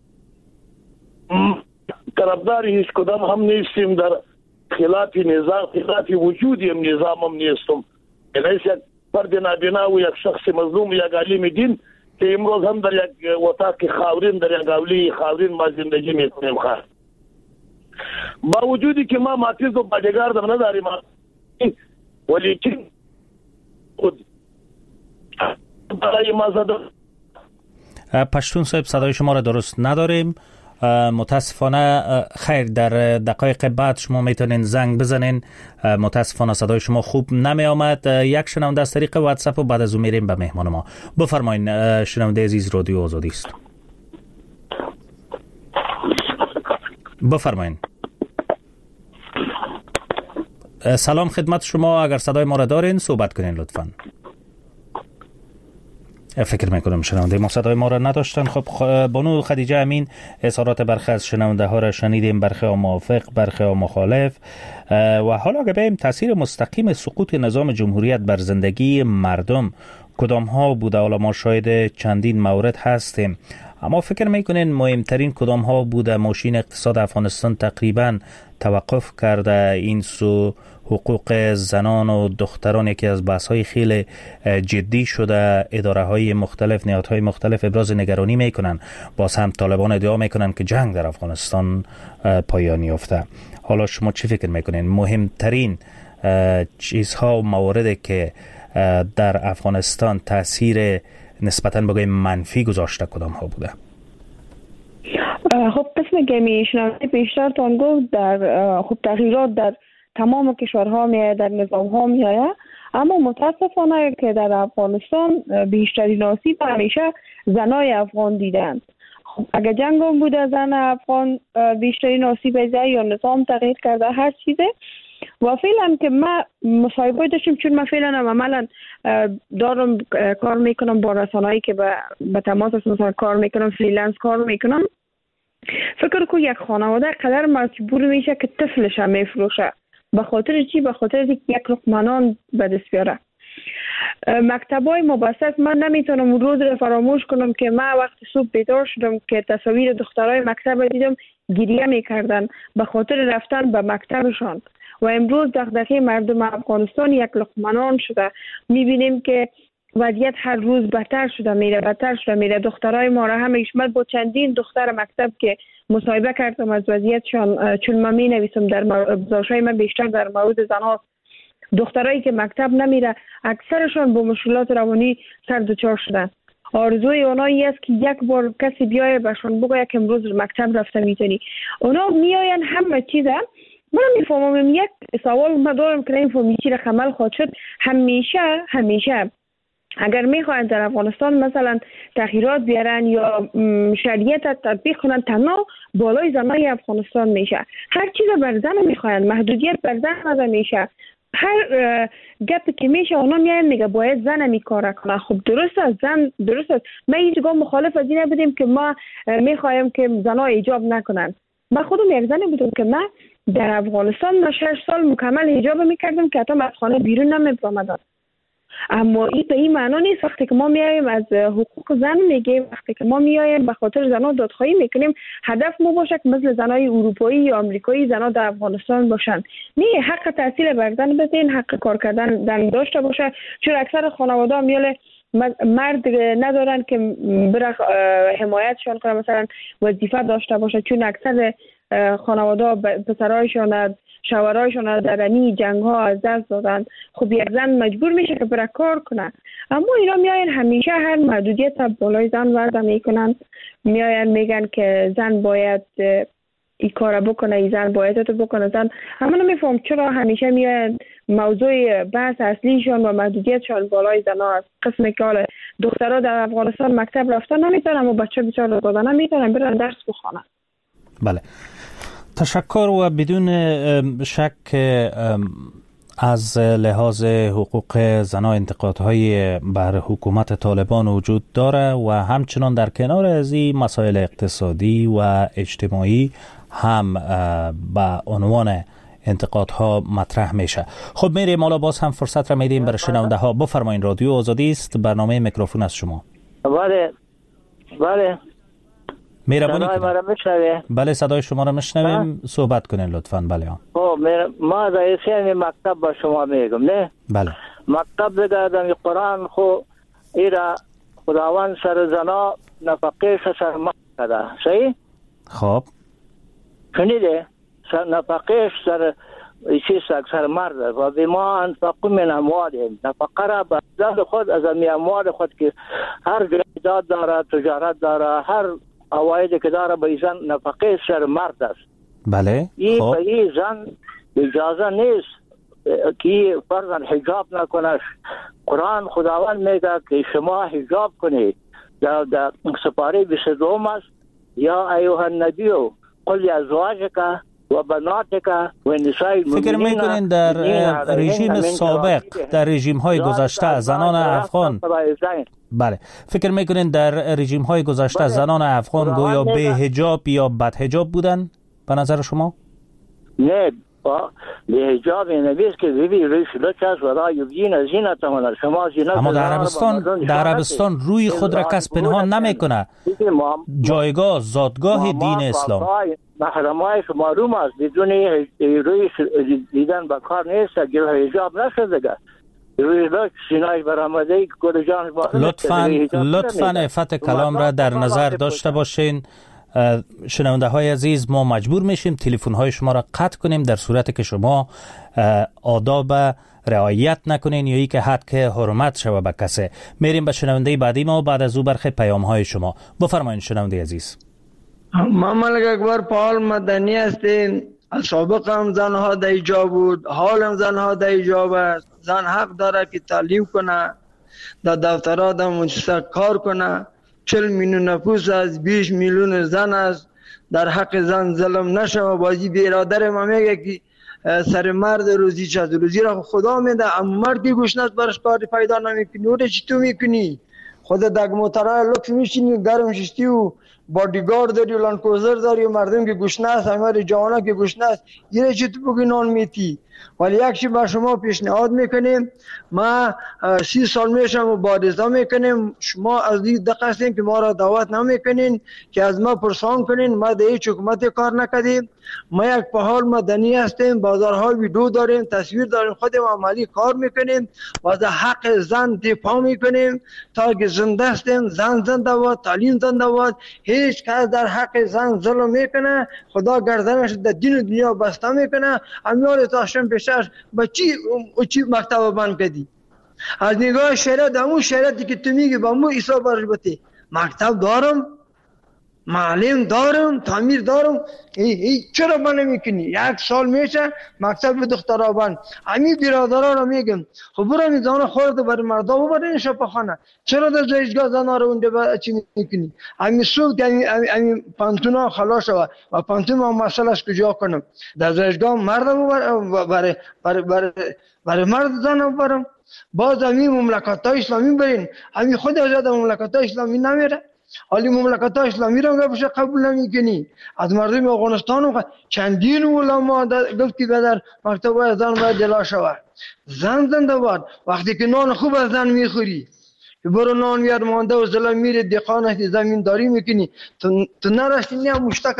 طرفدار هیچ کدام هم نیستیم، در خلاف نظام، خلاف وجود هم نظام هم نیستم. یعنی یک فرد نابینا و یک شخص مظلوم، یک عالم دین که امروز هم در یک اتاق خاورین، در یک اولی خاورین ما زندگی میکنیم. با وجودی که ما ماتیز و باجگار در نداریم، ولیکن خود برای ما زده. پشتون صاحب، صدای شما را درست نداریم متاسفانه. خیر، در دقایق بعد شما میتونین زنگ بزنین. متاسفانه صدای شما خوب نمی آمد. یک شنونده از طریق واتساپ و بعد از اون میریم به مهمان ما. بفرمایین شنونده عزیز، رادیو آزادی است. بفرمایین. سلام خدمت شما، اگر صدای ما را دارین صحبت کنین لطفاً. فکر میکنم شنونده ما صدای ما را نداشتن. خب بانو خدیجه امین، اظهارات برخی از شنونده ها را شنیدیم، برخی ها موافق، برخی ها مخالف. و حالا اگه بگیم تاثیر مستقیم سقوط نظام جمهوریت بر زندگی مردم کدام ها بوده؟ حالا ما شاهد چندین مورد هستیم، اما فکر میکنین مهمترین کدام ها بوده؟ ماشین اقتصاد افغانستان تقریبا توقف کرده، این سو حقوق زنان و دختران یکی از بحث های خیلی جدی شده، اداره های مختلف، نهادهای مختلف ابراز نگرانی میکنن، باز هم طالبان ادعا میکنن که جنگ در افغانستان پایان یافته. حالا شما چی فکر میکنین مهمترین چیزها و مواردی که در افغانستان تاثیر نسبتاً بگویم منفی گذاشته کدام ها بوده؟ خب قسم که میشنوید بیشتر تان گفت در خب تغییرات در تمام کشورها میاد، در نظام ها میاد، اما متاسفانه که در افغانستان بیشترین آسیب همیشه زنای افغان دیدند. خب اگر جنگ هم بوده زن افغان بیشترین آسیب دیده یا نظام تغییر کرده هر چیزه. و فعلا که ما مصاحبه داشتیم، چون من فعلا عملا دارم کار میکنم با رسانه‌ای که به تماس مثلا کار میکنم، فریلنس کار میکنم. فکر کو یک خانواده قدر مجبور میشه که طفلش هم میفروشه. به خاطر چی؟ به خاطر یک لقمه نان به دست بیاره. مکتبای مبسط من نمیتونم روز رو فراموش کنم که من وقت صبح بیدار شدم که تصاویر دخترای مکتب دیدم گریه میکردن به خاطر رفتن به مکتبشان. و امروز دغدغه مردم افغانستان یک لقمه نان شده. میبینیم که وضعیت هر روز بدتر شده میره. دخترای ما را همه من با چندین دختر مکتب که مصاحبه کردم از وضعیتشان، چون من می نویسم در ابزارهای من بیشتر در مورد زناست. دخترایی که مکتب نمیره اکثرشان با مشکلات روانی سر دچار شدن. آرزوی اونایی است که یک بار کسی بیایه بهشون بگه که امروز مکتب رفته میتونی. اونا میاین همه چیزه. من میفهمم یک سوال من دارم که این فهمیچی را خمل خواهد شد. همیشه اگر میخواین در افغانستان مثلا تغییرات بیارن یا شریعت تطبیق کنن، تنها بالای زنای افغانستان میشه. هر چیز بر زن میخواین، محدودیت بر زن نده میشه. هر گپ که میشه اونا میان میگه باید زن میکاره کنه. خب درست است، زن درست است. ما هیچگاه مخالف از این نبودیم که ما میخوایم که زنها ایجاب نکنن. من خودم یک زنی بودم که من در افغانستان 6 سال مکمل حجاب میکردم که حتی از خانه بیرون نمی‌آمدم. اما این به این معنا نیست وقتی که ما میایم از حقوق زن میگیم، وقتی که ما میایم به خاطر زنها دادخواهی میکنیم، هدف ما باشه که مثل زنای اروپایی یا آمریکایی زنها در افغانستان باشن. نه، حق تحصیل بر زن بدین، حق کار کردن داشته باشه، چون اکثر خانواده میاله مرد ندارن که بره حمایتشان کنه، مثلا وظیفه داشته باشه، چون اکثر خانواده پسرایشان شوهرایشان در این جنگ ها از دست دادن. خب یک زن مجبور میشه که بره کار کنه، اما اینا میاین همیشه هر محدودیت بالای زن وضع میکنن، میاین میگن که زن باید این کار بکنه، این زن باید تو بکنه. زن اما نمیفهم چرا همیشه میاین موضوع بحث اصلیشان و محدودیتشان بالای زن ها است. قسمی که حالا دخترها در افغانستان مکتب رفتن نمیتونن، اما بچه بیچاره دادن نمیتونن برن درس بخونن. بله، تشکر. و بدون شک از لحاظ حقوق زنان انتقادهای بر حکومت طالبان وجود داره و همچنان در کنار از این مسائل اقتصادی و اجتماعی هم به عنوان انتقادها مطرح میشه. خب میریم، حالا باز هم فرصت را میدیم برای شنونده ها. بفرمایید، رادیو آزادی است، برنامه میکروفون از شما. بله مهربانی کنید. بله، صدای شما را میشنویم، صحبت کنین لطفاً. بله ما رئیسی مکتب با شما میگم. نه بله، مکتب دیگه در قرآن خو ایرا خداوند سر زنا نفقه سر مرد کرده. صحیح؟ خب شنیده؟ نفقه سر چیز سر مرد و به ما انفقو من اموالهم، نفقه را به زن خود از اموال خود که هر جایداد داره، تجارت داره، هر اوایدی که داره به زن نفقه سر مرد است. بله. این به این زن اجازه نیست که فرضاً حجاب نکنه. قرآن خداوند میگه که شما حجاب کنید. در سپاره 22 است، یا ایها النبی قل لازواجک و بناتک و نساء المؤمنین. فکر میکنین در رژیم سابق، در رژیم های گذشته زنان افغان، بله، فکر میکنین در رژیم های گذشته زنان افغان گویا به حجاب یا بد حجاب بودن به نظر شما؟ نه، به حجاب نبیست که ببی روی شلوچ است و را یبدین زینتهن. شما زینت، اما در عربستان روی خود را کس پنهان نمیکنه. جایگاه زادگاه دین اسلام محرمای شما روم است، بدون روی دیدن به کار نیست. اگر حجاب نشده روی لوچ سینای برآمده گل جان، لطفاً عفت کلام را در نظر داشته باشین. شنونده های عزیز، ما مجبور میشیم تلفن های شما را قطع کنیم در صورتی که شما آداب رعایت نکنین یا ای که حد که حرمت شوه به کسی. میریم به شنونده بعدی ما، بعد از او برخی پیام های شما. بفرمایید شنونده عزیز. ما ملک اکبر پال مدنی هستیم. سابق هم زنها در ایجاب بود، حال هم زنها در ایجاب است. زن حق داره که تعلیم کنه، در دفترات هم کار کنه. 40 میلیون نفوس از 20 میلیون زن است. در حق زن ظلم نشه. بازی بیرادر ما میگه که سر مرد روزی چه روزی را خدا میده، اما مردی گوشنست برش کاری پیدا نمیکنی. اوره چی تو میکنی؟ خود دگ موترهای لکس میشینی، گرم شستی و بادیگارد داری و لانکوزر داری و مردم که گوشنست، همه جوانا که گوشنست، یه چی تو بگی نان میتی. ولی یک چی با شما پیشنهاد میکنیم، ما 30 سال میشم مبارزه میکنیم، شما از این دقیقه هستیم که ما را دعوت نمیکنین که از ما پرسان کنین. ما در هیچ حکومت کار نکردیم، ما یک فعال مدنی هستیم، بازارها ویدیو داریم، تصویر داریم، خودم عملی کار میکنیم و از حق زن دفاع میکنیم تا که زنده هستیم. زن زنده باد، تعلیم زنده باد. هیچ کس در حق زن ظلم میکنه، خدا گردنش در دین و دنیا بسته میکنه. امیال تاشم پیشش با چی مکتب بند کردی؟ از نگاه شریعت، همون شریعتی که تو میگی با مو عیسی برش بتی. مکتب دارم، معلم دارم، تعمیر دارم، چرا بند میکنی؟ 1 سال میشه مکتب دخترها بند. همین برادرها رو میگم خب برو میزانه خورده برای مردا ببرین شفاخانه، چرا در زایشگاه زنها رو اونجا چی میکنی؟ همین صبح همین پانتونا خلاص شد و پانتون ما مسئلهش کجا کنم؟ در زایشگاه مرد برای مرد زن ببرم؟ باز همین مملکت های اسلامی برین، همین خود از مملکت های اسلامی نمیره. حالی مملکت اسلامی را بشه قبول نمیکنی. از مردم افغانستان چندین علما گفت که در مکتب زن باید جلا شود. زن زنده باد. وقتی که نان خوب از زن میخوری برو نان میاد مانده و زلا میره دیقانش زمینداری میکنی، تو نرشتی نیا مشتاق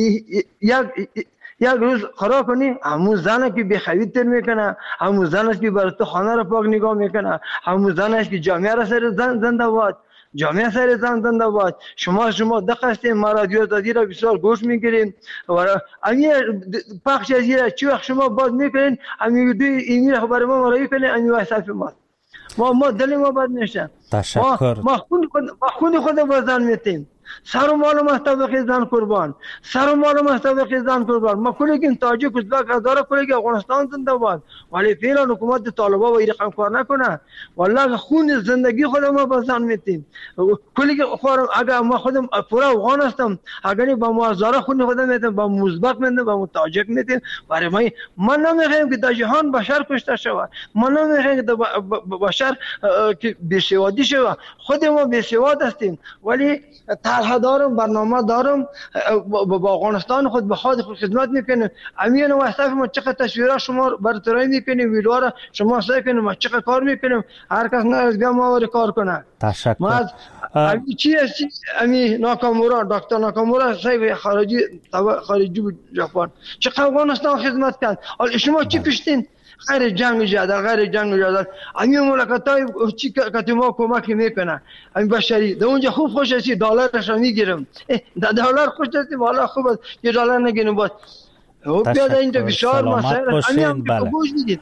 یک روز خراب کنی، همون زنه که بخوید تر میکنه، همون زنه که برای تو خانه را پاک نگاه میکنه، همون زنه که جامعه را سر زن زنده باد، جامعه سر زن زنده باد. شما دقیقه ما رادیو آزادی را بسیار گوش میگیریم و امی پخش از این چی وقت شما باز میکنین امی دوی ایمیل خبر ما مرایی کنین امی واسف ما دل ما بد نشه. تشکر. ما خون خود با زن میتیم. سر و مال مستوق زن قربان، سر و مال مستوق زن قربان. ما کلیگیم تاجیک ازبک هزار کلیگ افغانستان زنده باد، ولی فعلا حکومت طالبان و این رقم کار نکنه. والله خون زندگی خود ما با زن میتیم. کلیگ خورم اگر ما خودم پورا افغان هستم، اگر با ما هزار خون خودم میتیم، با مزبک میتیم، با تاجیک میتیم. برای ما نمیخوایم که در جهان بشر کشته شود، ما نمیخوایم که بشر که بی‌سوادی شود. خود ما بی‌سواد هستیم ولی طرح دارم، برنامه دارم، با افغانستان خود به خود خدمت میکنیم. امین و اصلاف ما چقدر تصویرها شما برطرفی میکنیم، ویدیوها را شما سعی کنیم، ما چقدر کار میکنیم، هر کس نه از ما کار کنه. تشکر. ما از چی هستی امی ناکامورا، دکتر ناکامورا صاحب خارجی بود ژاپن، چقدر افغانستان خدمت کرد. حالا شما چی کشتین؟ غیر جنگ جدل امی مملکت‌های چی که ما کمک میکنه امی بشری در اونجا خوب خوش هستی، دلارش رو میگیرم، دلار خوش هستی والا خوب است یه دلار نگیرم باز بیاد اینجا بسیار مسائل امی امریکا بوج دیدید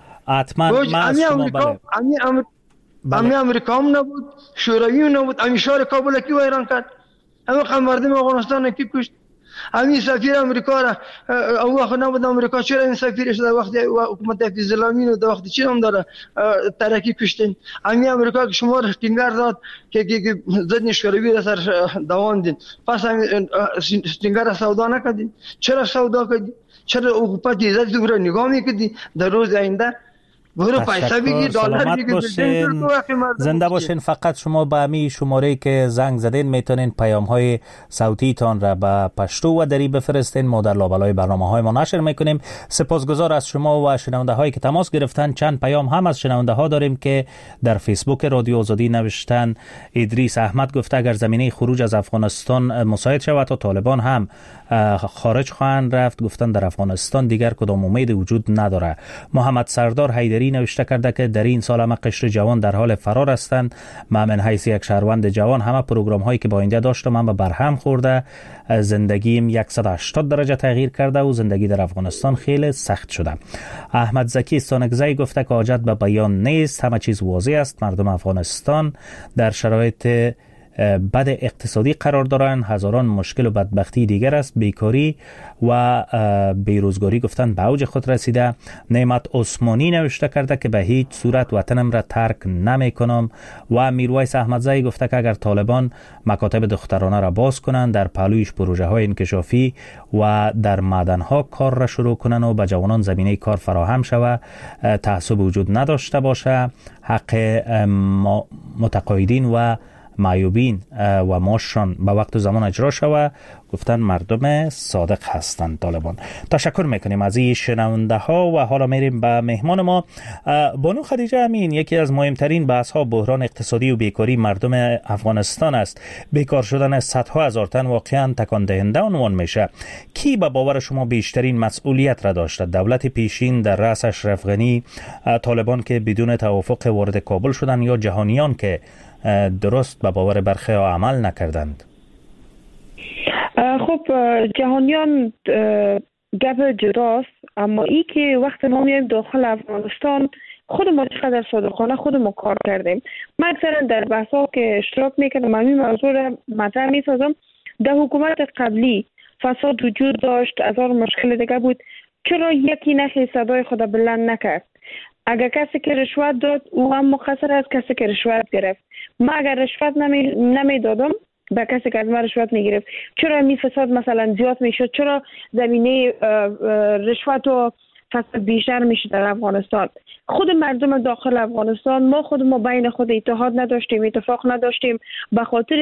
امی امریکا هم نبود، شوروی هم نبود، امی شهر کابل کی ویران کرد، امی مردم افغانستان کی کشت. امی سفیر امریکا را اون وقت نبود، امریکا چرا این سفیرش در وقت حکومت حفیظ الامین و در وقت چی هم داره ترکی کشتین. امی امریکا که شما را تینگر داد که زدن شوروی را سر دوان دین، پس تینگر را سودا نکردین. چرا سودا کردین؟ چرا حکومت عزت رو نگاه میکردی؟ در روز آینده برو پیسه بگی، دلار بگی، زنده باشین. فقط شما به امی شماره که زنگ زدین میتونین پیام های صوتی تان را به پشتو و دری بفرستین، ما در لابلای برنامه های ما نشر میکنیم. سپاسگزار از شما و شنونده هایی که تماس گرفتن. چند پیام هم از شنونده ها داریم که در فیسبوک رادیو آزادی نوشتن. ادریس احمد گفته اگر زمینه خروج از افغانستان مساعد شود تا طالبان هم خارج خواهند رفت، گفتن در افغانستان دیگر کدام امید وجود نداره. محمد سردار حیدری نوشته کرده که در این سال همه قشر جوان در حال فرار هستند. من حیث یک شهروند جوان همه پروگرام هایی که با اینجا داشتم هم برهم خورده، زندگیم 180 درجه تغییر کرده و زندگی در افغانستان خیلی سخت شده. احمد زکی استانکزی گفته که حاجت به بیان نیست، همه چیز واضح است. مردم افغانستان در شرایط بد اقتصادی قرار دارند، هزاران مشکل و بدبختی دیگر است. بیکاری و بیروزگاری گفتن به اوج خود رسیده. نعمت عثمانی نوشته کرده که به هیچ صورت وطنم را ترک نمی کنم. و میرویس احمدزی گفته که اگر طالبان مکاتب دخترانه را باز کنند، در پهلویش پروژه های انکشافی و در معدن ها کار را شروع کنند و به جوانان زمینه کار فراهم شود، تعصب وجود نداشته باشه، حق متقاعدین و معیوبین و معاششان به وقت و زمان اجرا شود، گفتن مردم صادق هستند طالبان. تشکر میکنیم از این شنونده ها و حالا میریم به مهمان ما. بانو خدیجه امین، یکی از مهمترین بحث ها بحران اقتصادی و بیکاری مردم افغانستان است. بیکار شدن صدها هزار تن واقعا تکان دهنده عنوان میشه. کی به باور شما بیشترین مسئولیت را داشته؟ دولت پیشین در رأس اشرف غنی، طالبان که بدون توافق وارد کابل شدند، یا جهانیان که درست به باور برخی ها عمل نکردند؟ خب جهانیان گپ جداست، اما ای که وقت ما میایم داخل افغانستان خود ما چقدر صادقانه خود ما کار کردیم. من اکثرا در بحثا که اشتراک میکردم همین موضوع را مطرح میسازم. در حکومت قبلی فساد وجود داشت، هزار مشکل دیگه بود، چرا یکی نخی صدای خود بلند نکرد؟ اگر کسی که رشوت داد او هم مقصر از کسی که رشوت گرفت. ما اگر رشوت نمیدادم به کسی که از ما رشوت میگرفت، چرا می فساد مثلا زیاد میشد؟ چرا زمینه رشوت و فساد بیشتر میشه در افغانستان؟ خود مردم داخل افغانستان، ما بین خود اتحاد نداشتیم، اتفاق نداشتیم، به خاطر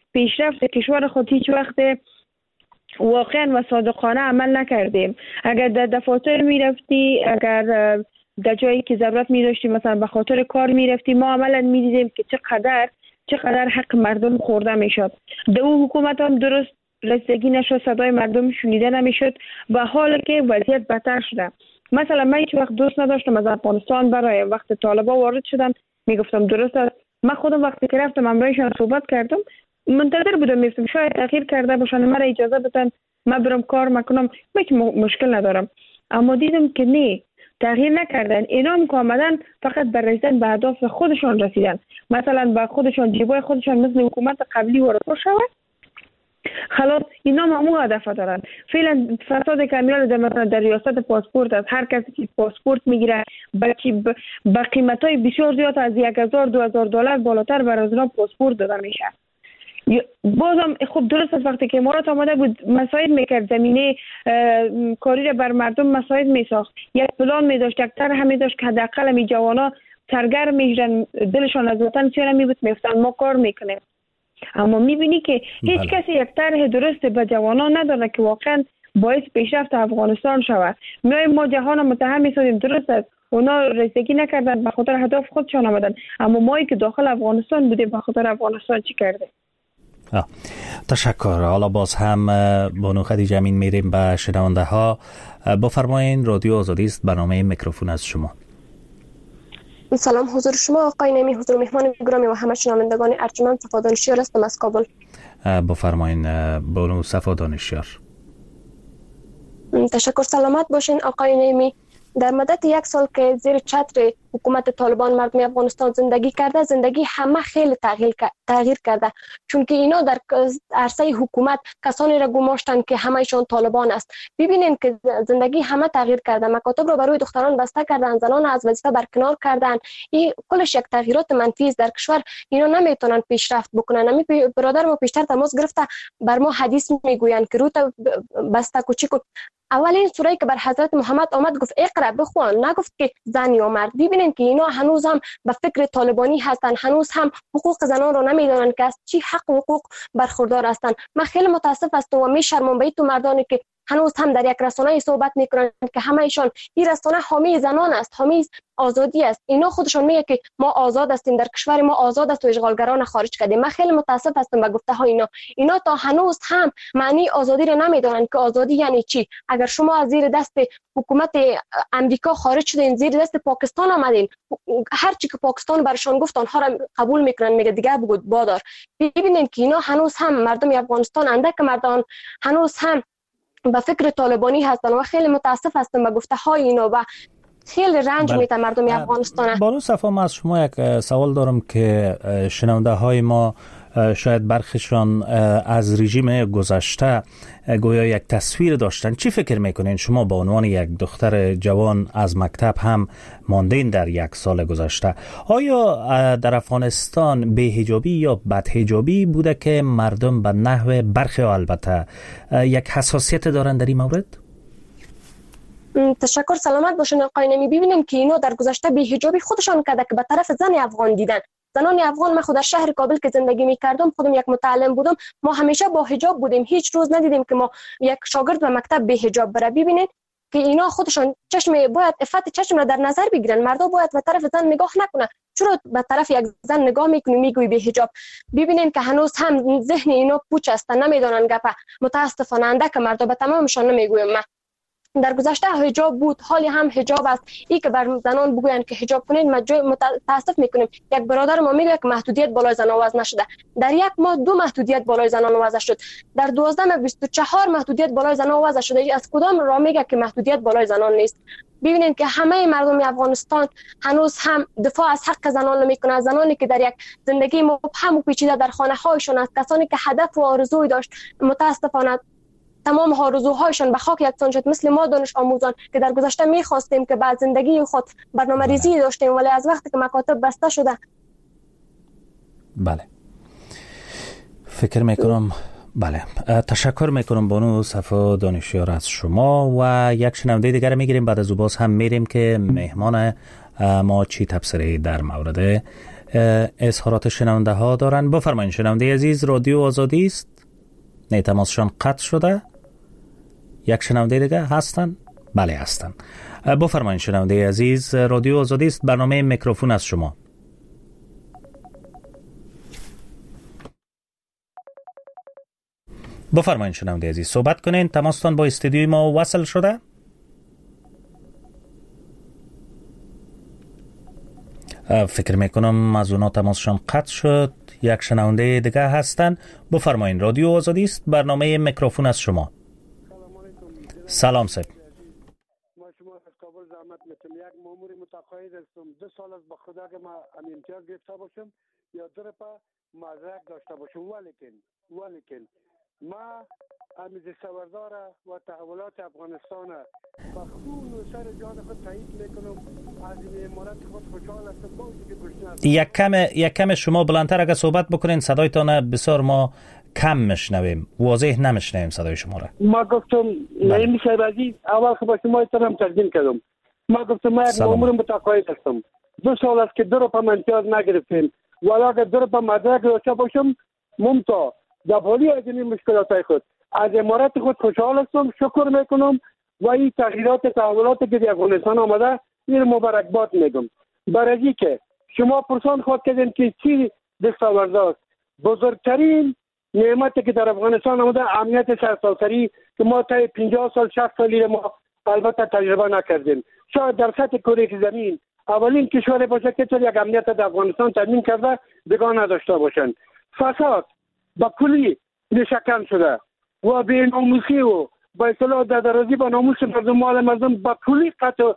پیشرفت کشور خود هیچ وقت واقعا و صادقانه عمل نکردیم. اگر در دفاتر میرفتی، اگر در جایی که ضرورت می‌داشتی مثلا به خاطر کار میرفتی، ما عملا می‌دیدیم که چقدر حق مردم خورده میشد. در اون حکومت هم درست رسیدگی نشد، صدای مردم شنیده نمیشد و حال که وضعیت بدتر شده. مثلا من هیچ وقت دوست نداشتم از افغانستان برای وقت طالبان وارد شدن، میگفتم درست است. من خودم وقتی که رفتم امرایشان صحبت کردم، منتظر بودم میفتم شاید تغییر کرده باشن، مرا اجازه بدن من برم کار میکنم، هیچ مشکل ندارم. اما دیدم که نه، تغییر نکردن. اینا هم که آمدن فقط بر رسیدن به اهداف خودشان رسیدن. مثلا با خودشان جیبای خودشان مثل حکومت قبلی ورکو شود، خلاص اینا هم همون هدف دارن. فعلا فساد کامیال در ریاست پاسپورت است. هر کسی که پاسپورت میگیره با قیمتای بسیار زیاد از 1000-2000 دلار بالاتر بر از اونا پاسپورت داده میشه. بازم خب درست است وقتی که امارات آمده بود مساعد میکرد، زمینه کاری را بر مردم مساعد میساخت، یک پلان میداشت، یک طرح میداشت که حداقل می جوانا سرگرم میشدن، دلشان از وطن چیره میبود، میفتن ما کار میکنیم. اما میبینی که هیچ کسی یک طرح درست به جوانان نداره که واقعا باعث پیشرفت افغانستان شود. ما جهان متهم میسازیم، درست است اونا رسیدگی نکردن، به خاطر هدف خودشان آمدن، اما ما که داخل افغانستان بودیم به خاطر افغانستان چی کرده؟ تشکر. حالا باز هم بانو خدیجه امین میریم به شنونده ها. بفرمایین، رادیو آزادی است، برنامه میکروفون از شما. سلام حضور شما آقای نمی، حضور مهمان گرامی و همه شنوندگان ارجمند. صفا دانشیار هستم از کابل. بفرمایین بانو صفا دانشیار. تشکر. سلامت باشین آقای نمی. در مدت 1 سال که زیر چتر حکومت طالبان مردم افغانستان زندگی کرده، زندگی همه خیلی تغییر کرده، چون که اینا در عرصه حکومت کسانی را گماشتن که همهشان طالبان است. ببینین که زندگی همه تغییر کرده، مکاتب را برای دختران بسته کردن، زنان از وظیفه برکنار کردن. این کلش یک تغییرات منفی است در کشور. اینا نمیتونن پیشرفت بکنن. امی برادر ما پیشتر تماس گرفته بر ما حدیث میگویند که روت بسته کوچیک. اولین سوره که بر حضرت محمد آمد گفت اقرا بخوان، نگفت که زن یا مرد. ببینین که اینا هنوز هم به فکر طالبانی هستن، هنوز هم حقوق زنان رو نمیدونن که از چی حق و حقوق برخوردار هستن. من خیلی متاسف هستم و میشرمم به این مردانی که هنوز هم در یک رسانه صحبت میکنن که همه ایشان این رسانه حامی زنان است، حامی آزادی است. اینا خودشون میگه که ما آزاد هستیم، در کشور ما آزاد است و اشغالگران خارج کردیم. من خیلی متاسف هستم به گفته های اینا تا هنوز هم معنی آزادی رو نمیدونن که آزادی یعنی چی. اگر شما از زیر دست حکومت امریکا خارج شدین، زیر دست پاکستان آمدین، هر چی که پاکستان برشان گفت آنها را قبول میکنن، میگه دیگه بگو بادار. ببینین که اینا هنوز هم مردم افغانستان اندک مردان هنوز هم به فکر طالبانی هستن و خیلی متاسف هستم به گفته های اینا و خیلی رنج میده مردم افغانستان. بانو صفا، من از شما یک سوال دارم که شنونده های ما شاید برخیشان از رژیم گذشته گویا یک تصویر داشتن. چی فکر میکنین شما به عنوان یک دختر جوان از مکتب هم ماندین در 1 سال گذشته؟ آیا در افغانستان بی‌حجابی یا بدحجابی بوده که مردم به نحو برخی البته یک حساسیت دارن در این مورد؟ تشکر. سلامت باشین آقای نمی. ببینیم که اینا در گذشته بی‌حجابی خودشان کرده که به طرف زن افغان دیدن. زنان افغان، من خود در شهر کابل که زندگی می‌کردم، خودم یک متعلم بودم، ما همیشه با حجاب بودیم. هیچ روز ندیدیم که ما یک شاگرد به مکتب بی حجاب بره. ببینید که اینا خودشان باید عفت چشم را در نظر بگیرن. مردا باید به طرف زن نگاه نکنه. چرا به طرف یک زن نگاه میکنی میگوی بی حجاب؟ ببینید که هنوز هم ذهن اینا پوچ است، نمیدونن گپ. متاسفانه اندک مردا، به تمامشان نمیگویم. من در گذشته حجاب بود، حالی هم حجاب است. این که بر زنان بگویند که حجاب کنید متاسف میکنیم. یک برادر ما میگه که محدودیت بالای زنان وضع نشده. در 1 ماه 2 محدودیت بالای زنان وضع شد. در 12 ماه 24 محدودیت بالای زنان وضع شده. از کدام راه میگه که محدودیت بالای زنان نیست؟ ببینید که همه مردم افغانستان هنوز هم دفاع از حق زنان نمیکنند. زنانی که در یک زندگی مبهم و پیچیده در خانه هایشان است، کسانی که هدف و آرزوی داشت، متاسفانه تمام آرزوهایشان به خاک یکسان شد. مثل ما دانش آموزان که در گذشته می‌خواستیم که بعد زندگی خود برنامه‌ریزی داشتیم، ولی از وقتی که مکاتب بسته شده. بله، فکر میکنم. بله، تشکر میکنم بانو صفا دانشیار از شما. و یک شنونده دیگر میگیریم، بعد از او باز هم میریم که مهمان ما چی تبصره در مورد اظهارات شنونده ها دارن. بفرمایید شنونده عزیز، رادیو آزادی است. نه، تماسشان قطع شده. یک شنونده دیگه هستن؟ بله هستن. بفرمایید شنونده عزیز، رادیو آزادی است، برنامه میکروفون از شما. بفرمایید شنونده عزیز، صحبت کنین. تماستان با استودیوی ما وصل شده؟ فکر میکنم از اونا تماسشان قطع شد. یک شنونده دیگه هستن. بفرمایید، رادیو آزادی است، برنامه میکروفون از شما. سلام صاحب. ما شما از کابل زحمت میتونم. یک مامور متقاعد هستم. 2 سال از به خدا که ما امتیاز گرفته باشم یا درپا مدرک داشته باشم، ولیکن ما امیز سوردار و تحولات افغانستان با خون و سر جان خود تایید میکنم. از این امارت خود خوشحال هستم. با اینکه گشنه یک کم شما بلندتر اگه صحبت بکنین، صدایتان بسیار ما کم میشنویم، واضح نمیشنویم صدای شما را. ما گفتم نعیمی صاحب عزیز، اول که با شما احترام تقدیم کردم. ما گفتم ما یک مامور متقاعد هستم. 2 سال است که درپا امتیاز نگرفتیم، ولی اگر درپا مدرک داشته باشم ممتاز در حالی از این مشکلات خود از امارت خود خوشحال هستم، شکر میکنم و این تغییرات تحولات که در افغانستان آمده این مبارکباد میگم. برای که شما پرسان خود کردین که چی دستاورد است، بزرگترین نعمتی که در افغانستان آمده امنیت سرتاسری که ما تا 50 سال 60 سالی ما البته تجربه نکردیم. شاید در سطح کره زمین اولین کشور باشه که یک امنیت در افغانستان تامین کرده دیگه نداشته باشند. فساد با کلی نشکن شده و بی‌ناموسی و با اصطلاح درازی با ناموس مردم، مال مردم با کلی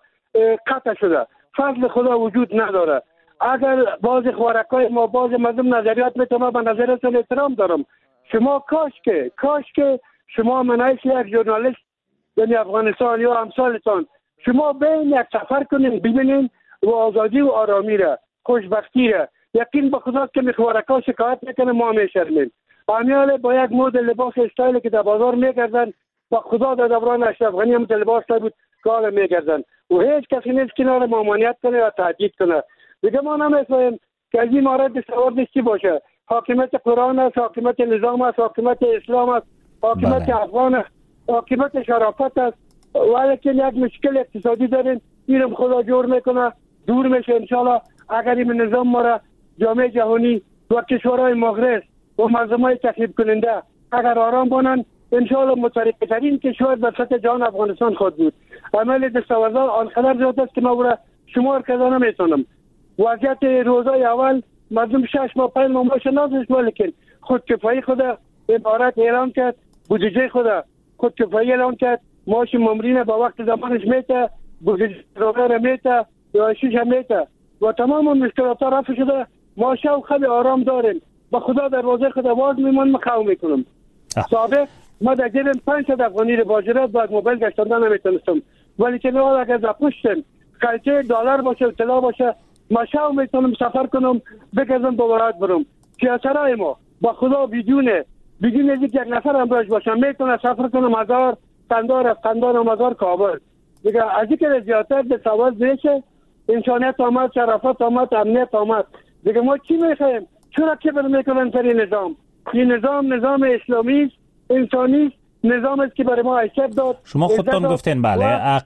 قطع شده. فضل خدا وجود نداره. اگر باز خوارکای ما باز مردم نظریات میتونه، به نظریاتون احترام دارم. شما کاش که شما منعیش یک ژورنالیست در افغانستان یا امثالتان شما بین یک سفر کنین ببینین و آزادی و آرامی را، خوشبختی را. یقین به خدا که میخوارکا شکایت میکنه، ما میشرمیم. امیال با یک مود لباس استایلی که در بازار میگردن، با خدا در دوران اشرف غنی هم لباس بود کار میگردن و هیچ کسی نیست کنار مامانیت کنه یا تهدید کنه. دیگه ما نمیفهمیم که از این مورد دستاوردش چی باشه. حاکمیت قرآن است، حاکمیت نظام است، حاکمیت اسلام است، حاکمیت افغان است، حاکمیت شرافت است. ولیکن یک مشکل اقتصادی داریم، اینم خدا جور میکنه، دور میشه انشالله. اگر این نظام ما را جامعه جهانی و کشورهای مغرب و مردمای تخریب کننده اگر آرام بانند، انشالله مترقی ترین کشور در سطح جهان افغانستان خود بود. عمل دستاوردها آنقدر زیاد است که ما او را شمار کردن نمیتونم. وضعیت روزای اول مردم 6 ماه 5 ماه نداشت، ولیکن خودکفایی خود امارت اعلان کرد، بودجه خود خودکفایی اعلان کرد، معاش مامورین با وقت زمانش میته، بودجه را میته، یاشیش هم میته و تمام مشکلات رفع شده. ما شو خیلی آرام داریم. با خدا دروازه خود باز میمونم، قبول میکنم. سابق ما در جیبم 500 افغانی رو باجرات بعد موبایل گشتنده نمیتونستم، ولی که نه اگر در پشتم خرچه دلار باشه و طلا باشه ما شو میتونم سفر کنم، بگردم با ولایت برم. پیاسرای ما با خدا بدون یک نفر هم باش باشم میتونه سفر کنم هزار قندار از قندار و مزار کابل. دیگه از اینکه زیادتر به سوال بشه، انسانیت آمد، شرافت آمد، امنیت آمد. دیگه ما چی میخوایم؟ چرا که برمی میکنن سر این نظام؟ این نظام اسلامی است، انسانی است، نظام است که برای ما حیثیت داد. شما خودتون گفتین بله،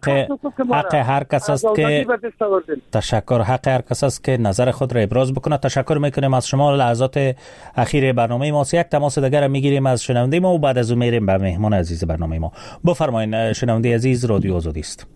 حق هر کس است که تشکر، حق هر کس است که نظر خود را ابراز بکنه. تشکر میکنیم از شما. لحظات اخیر برنامه ما یک تماس دیگر میگیریم از شنونده ما و بعد از اون میریم به مهمان عزیز برنامه ما. بفرمایید شنونده عزیز، رادیو آزادی است.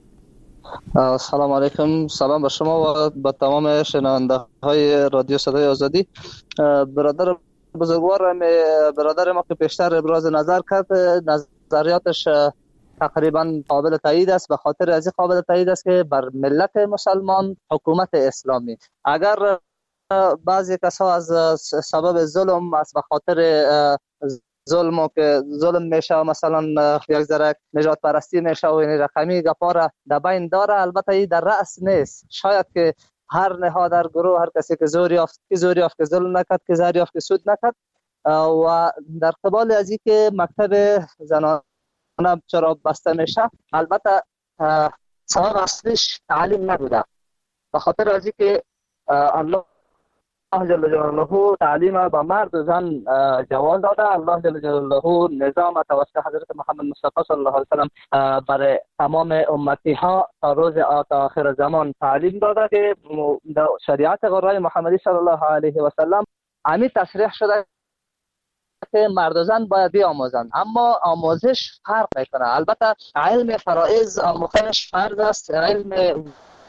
سلام علیکم. سلام به شما و به تمام شنونده های رادیو صدای آزادی. برادر بزرگوار برادر ما که پیشتر ابراز نظر کرد، نظریاتش تقریبا قابل تایید است. به خاطر از این قابل تایید است که بر ملت مسلمان حکومت اسلامی، اگر بعضی کسا از سبب ظلم است، به خاطر ظلم که ظلم میشه و مثلا یک ذره نجات پرستی میشه و این رقمی گپا در بین داره، البته این در رأس نیست. شاید که هر نهاد، در گروه، هر کسی که زوری یافت که ظلم نکرد، که زر یافت که سود نکرد. و در قبال از این که مکتب زنانه چرا بسته میشه، البته سبب اصلیش تعلیم نبوده. به خاطر از این که الله الله جل جلاله تعلیم به مرد و زن جواز داده. الله جل جلاله نظام توسط حضرت محمد مصطفی صلی الله علیه و سلم برای تمام امتی ها تا روز آخر زمان تعلیم داده که در شریعت غرای محمدی صلی الله علیه و سلم همین تصریح شده که مرد و زن باید بیاموزند، اما آموزش فرق میکنه. البته علم فرائض آموختنش فرض است. علم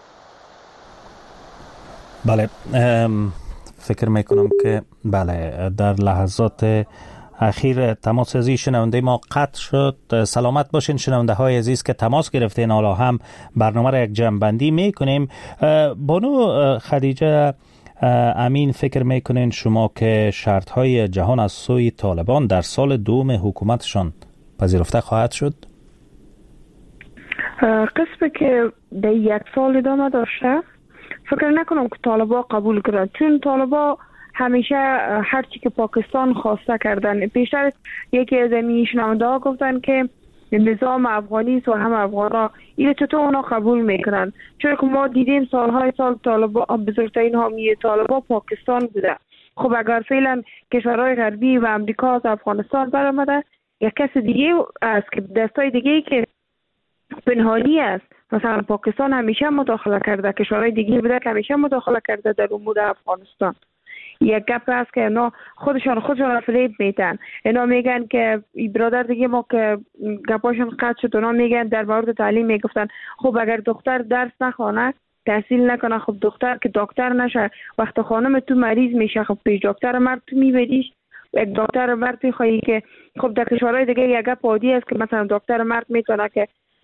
بله، فکر میکنم که بله در لحظات اخیر تماس ازی شنونده ما قطع شد. سلامت باشین شنونده های عزیز که تماس گرفتین. حالا هم برنامه را یک جمع‌بندی میکنیم. بانو خدیجه امین، فکر میکنین شما که شرط های جهان از سوی طالبان در سال دوم حکومتشان پذیرفته خواهد شد؟ قسمی که در یک سال ادامه داشته فکر نکنم که طالبا قبول کرد، چون طالبا همیشه هرچی که پاکستان خواسته کردن. پیشتر یکی از این شنونده ها گفتن که نظام افغانی و هم افغانا این چطور اونا قبول میکنن، چون که ما دیدیم سالهای سال طالبا بزرگترین حامی طالبا پاکستان بوده. خب اگر فعلا کشورهای غربی و امریکا از افغانستان برآمده، یک کس دیگه است که دستای دیگه که پنهانی است، مثلا پاکستان همیشه مداخله کرده، کشورهای دیگه بوده که همیشه مداخله کرده در امور افغانستان. یک گپ است که اینا خودشان فریب میتن. اینا میگن که برادر دیگه ما که گپاشون قطع شد، اونا میگن در مورد تعلیم میگفتن خب اگر دختر درس نخونه تحصیل نکنه، خب دختر که دکتر نشه، وقت خانم تو مریض میشه، خب پیش دکتر مرد تو میبریش. یک دکتر مرد خواهی که خب در کشورهای دیگه یک گپ عادی است که مثلا دکتر مرد میتونه که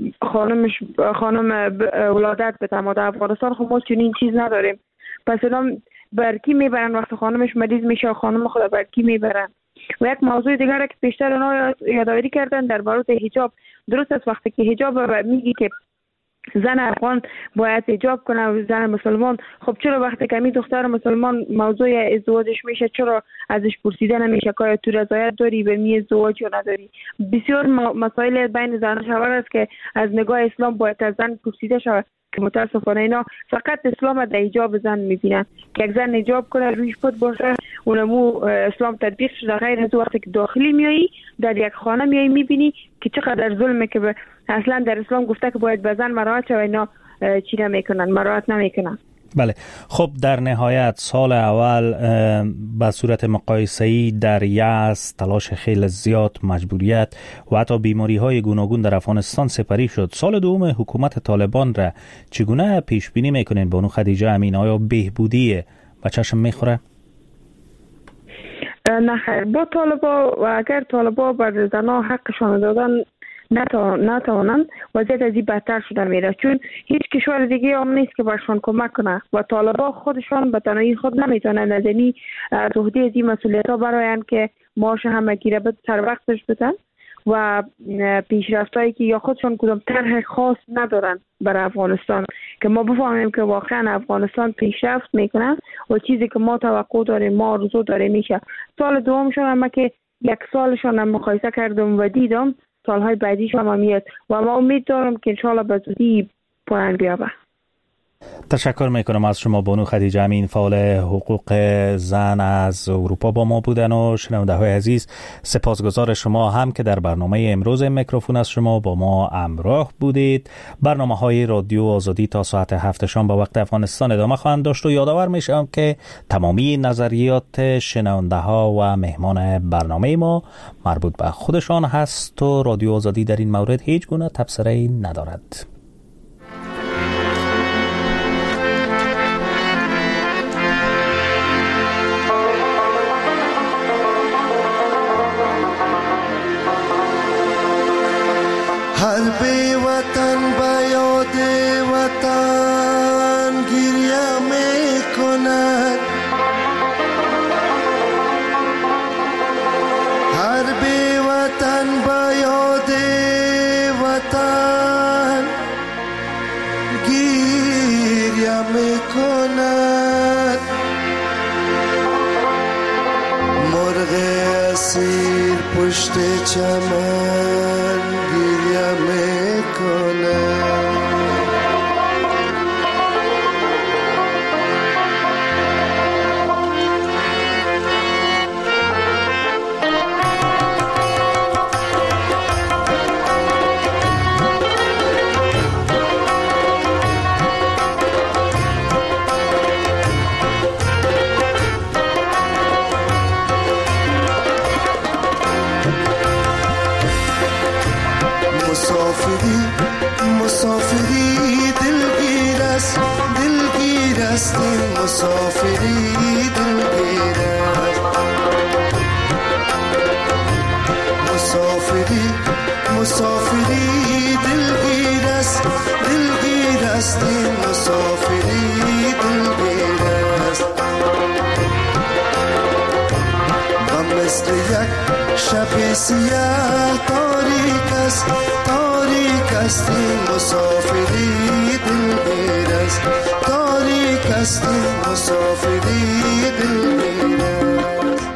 خانم ولادت بده، ما در افغانستان خب ما چنین چیز نداریم. پس اینا برکی میبرن وقت خانمش مریض میشه، خانم خود برکی میبرن. و یک موضوع دیگر که پیشتر اونا یادآوری کردن در مورد حجاب. درست است وقتی که حجاب میگی که زن افغان باید حجاب کنه و زن مسلمان، خب چرا وقتی که می دختر مسلمان موضوع ازدواجش میشه چرا ازش پرسیده نمیشه که تو رضایت داری به می ازدواج یا نداری؟ بسیار مسائل بین زن و شوهر است که از نگاه اسلام باید از زن پرسیده شود که متاسفانه اینا فقط اسلام در حجاب زن میبینن که یک زن حجاب کنه رویش پد باشه، اونمو اسلام تطبیق شده. غیر از وقتی که داخلی میایی در یک خانه میایی میبینی که چقدر ظلمه که اصلا در اسلام گفته که باید به زن مراعات شود، اینا چی نمیکنن، مراعات نمیکنن. بله، خب در نهایت سال اول به صورت مقایسه‌ای در یأس، تلاش خیلی زیاد، مجبوریت و حتی بیماری های گوناگون در افغانستان سپری شد. سال دوم حکومت طالبان را چگونه پیش بینی میکنین بانو خدیجه امین؟ آیا بهبودی به چشم میخوره؟ نه خیر، با طالبا و اگر طالبا بر زنها حقشان دادن نتوانند، وضعیت از این بدتر شده میره، چون هیچ کشور دیگه هم نیست که برشان کمک کنه و طالبا خودشان به تنهایی خود نمیتونن از این تهدید از این مسئولیت ها برایند که معاش همگی را سر وقتش بدن و پیشرفتایی که یا خودشان کدام طرح خاص ندارن برای افغانستان که ما بفهمیم که واقعا افغانستان پیشرفت میکنه و چیزی که ما توقع داریم، ما آرزو داریم میشه. سال دومشون هم که یک سالشان هم مقایسه کردم و دیدم سالهای بعدیش هم میاد و ما امید دارم که انشاءالله به زودی پایان بیابه. تشکر میکنم از شما بانو خدیجه امین، فعال حقوق زن از اروپا با ما بودن. و شنونده های عزیز، سپاسگزار شما هم که در برنامه امروز میکروفون از شما با ما همراه بودید. برنامه های رادیو آزادی تا ساعت 7 شام به وقت افغانستان ادامه خواهند داشت و یادآور میشم که تمامی نظریات شنونده ها و مهمان برنامه ما مربوط به خودشان هست و رادیو آزادی در این مورد هیچ گونه تبصره‌ای ندارد. هر بی وطن با یاد وطن گریه می کند، هر بی وطن با یاد وطن گریه می کند، مرغ اسیر پشت چمن گریه میکنه. مسافری دلگیر است این مسافری دلگیر است مسافری دلگیر است این مسافری دلگیر است و مثل یک شب سیاه تاریک است این مسافری دلگیر است تاریک است این مسافری دلگیر است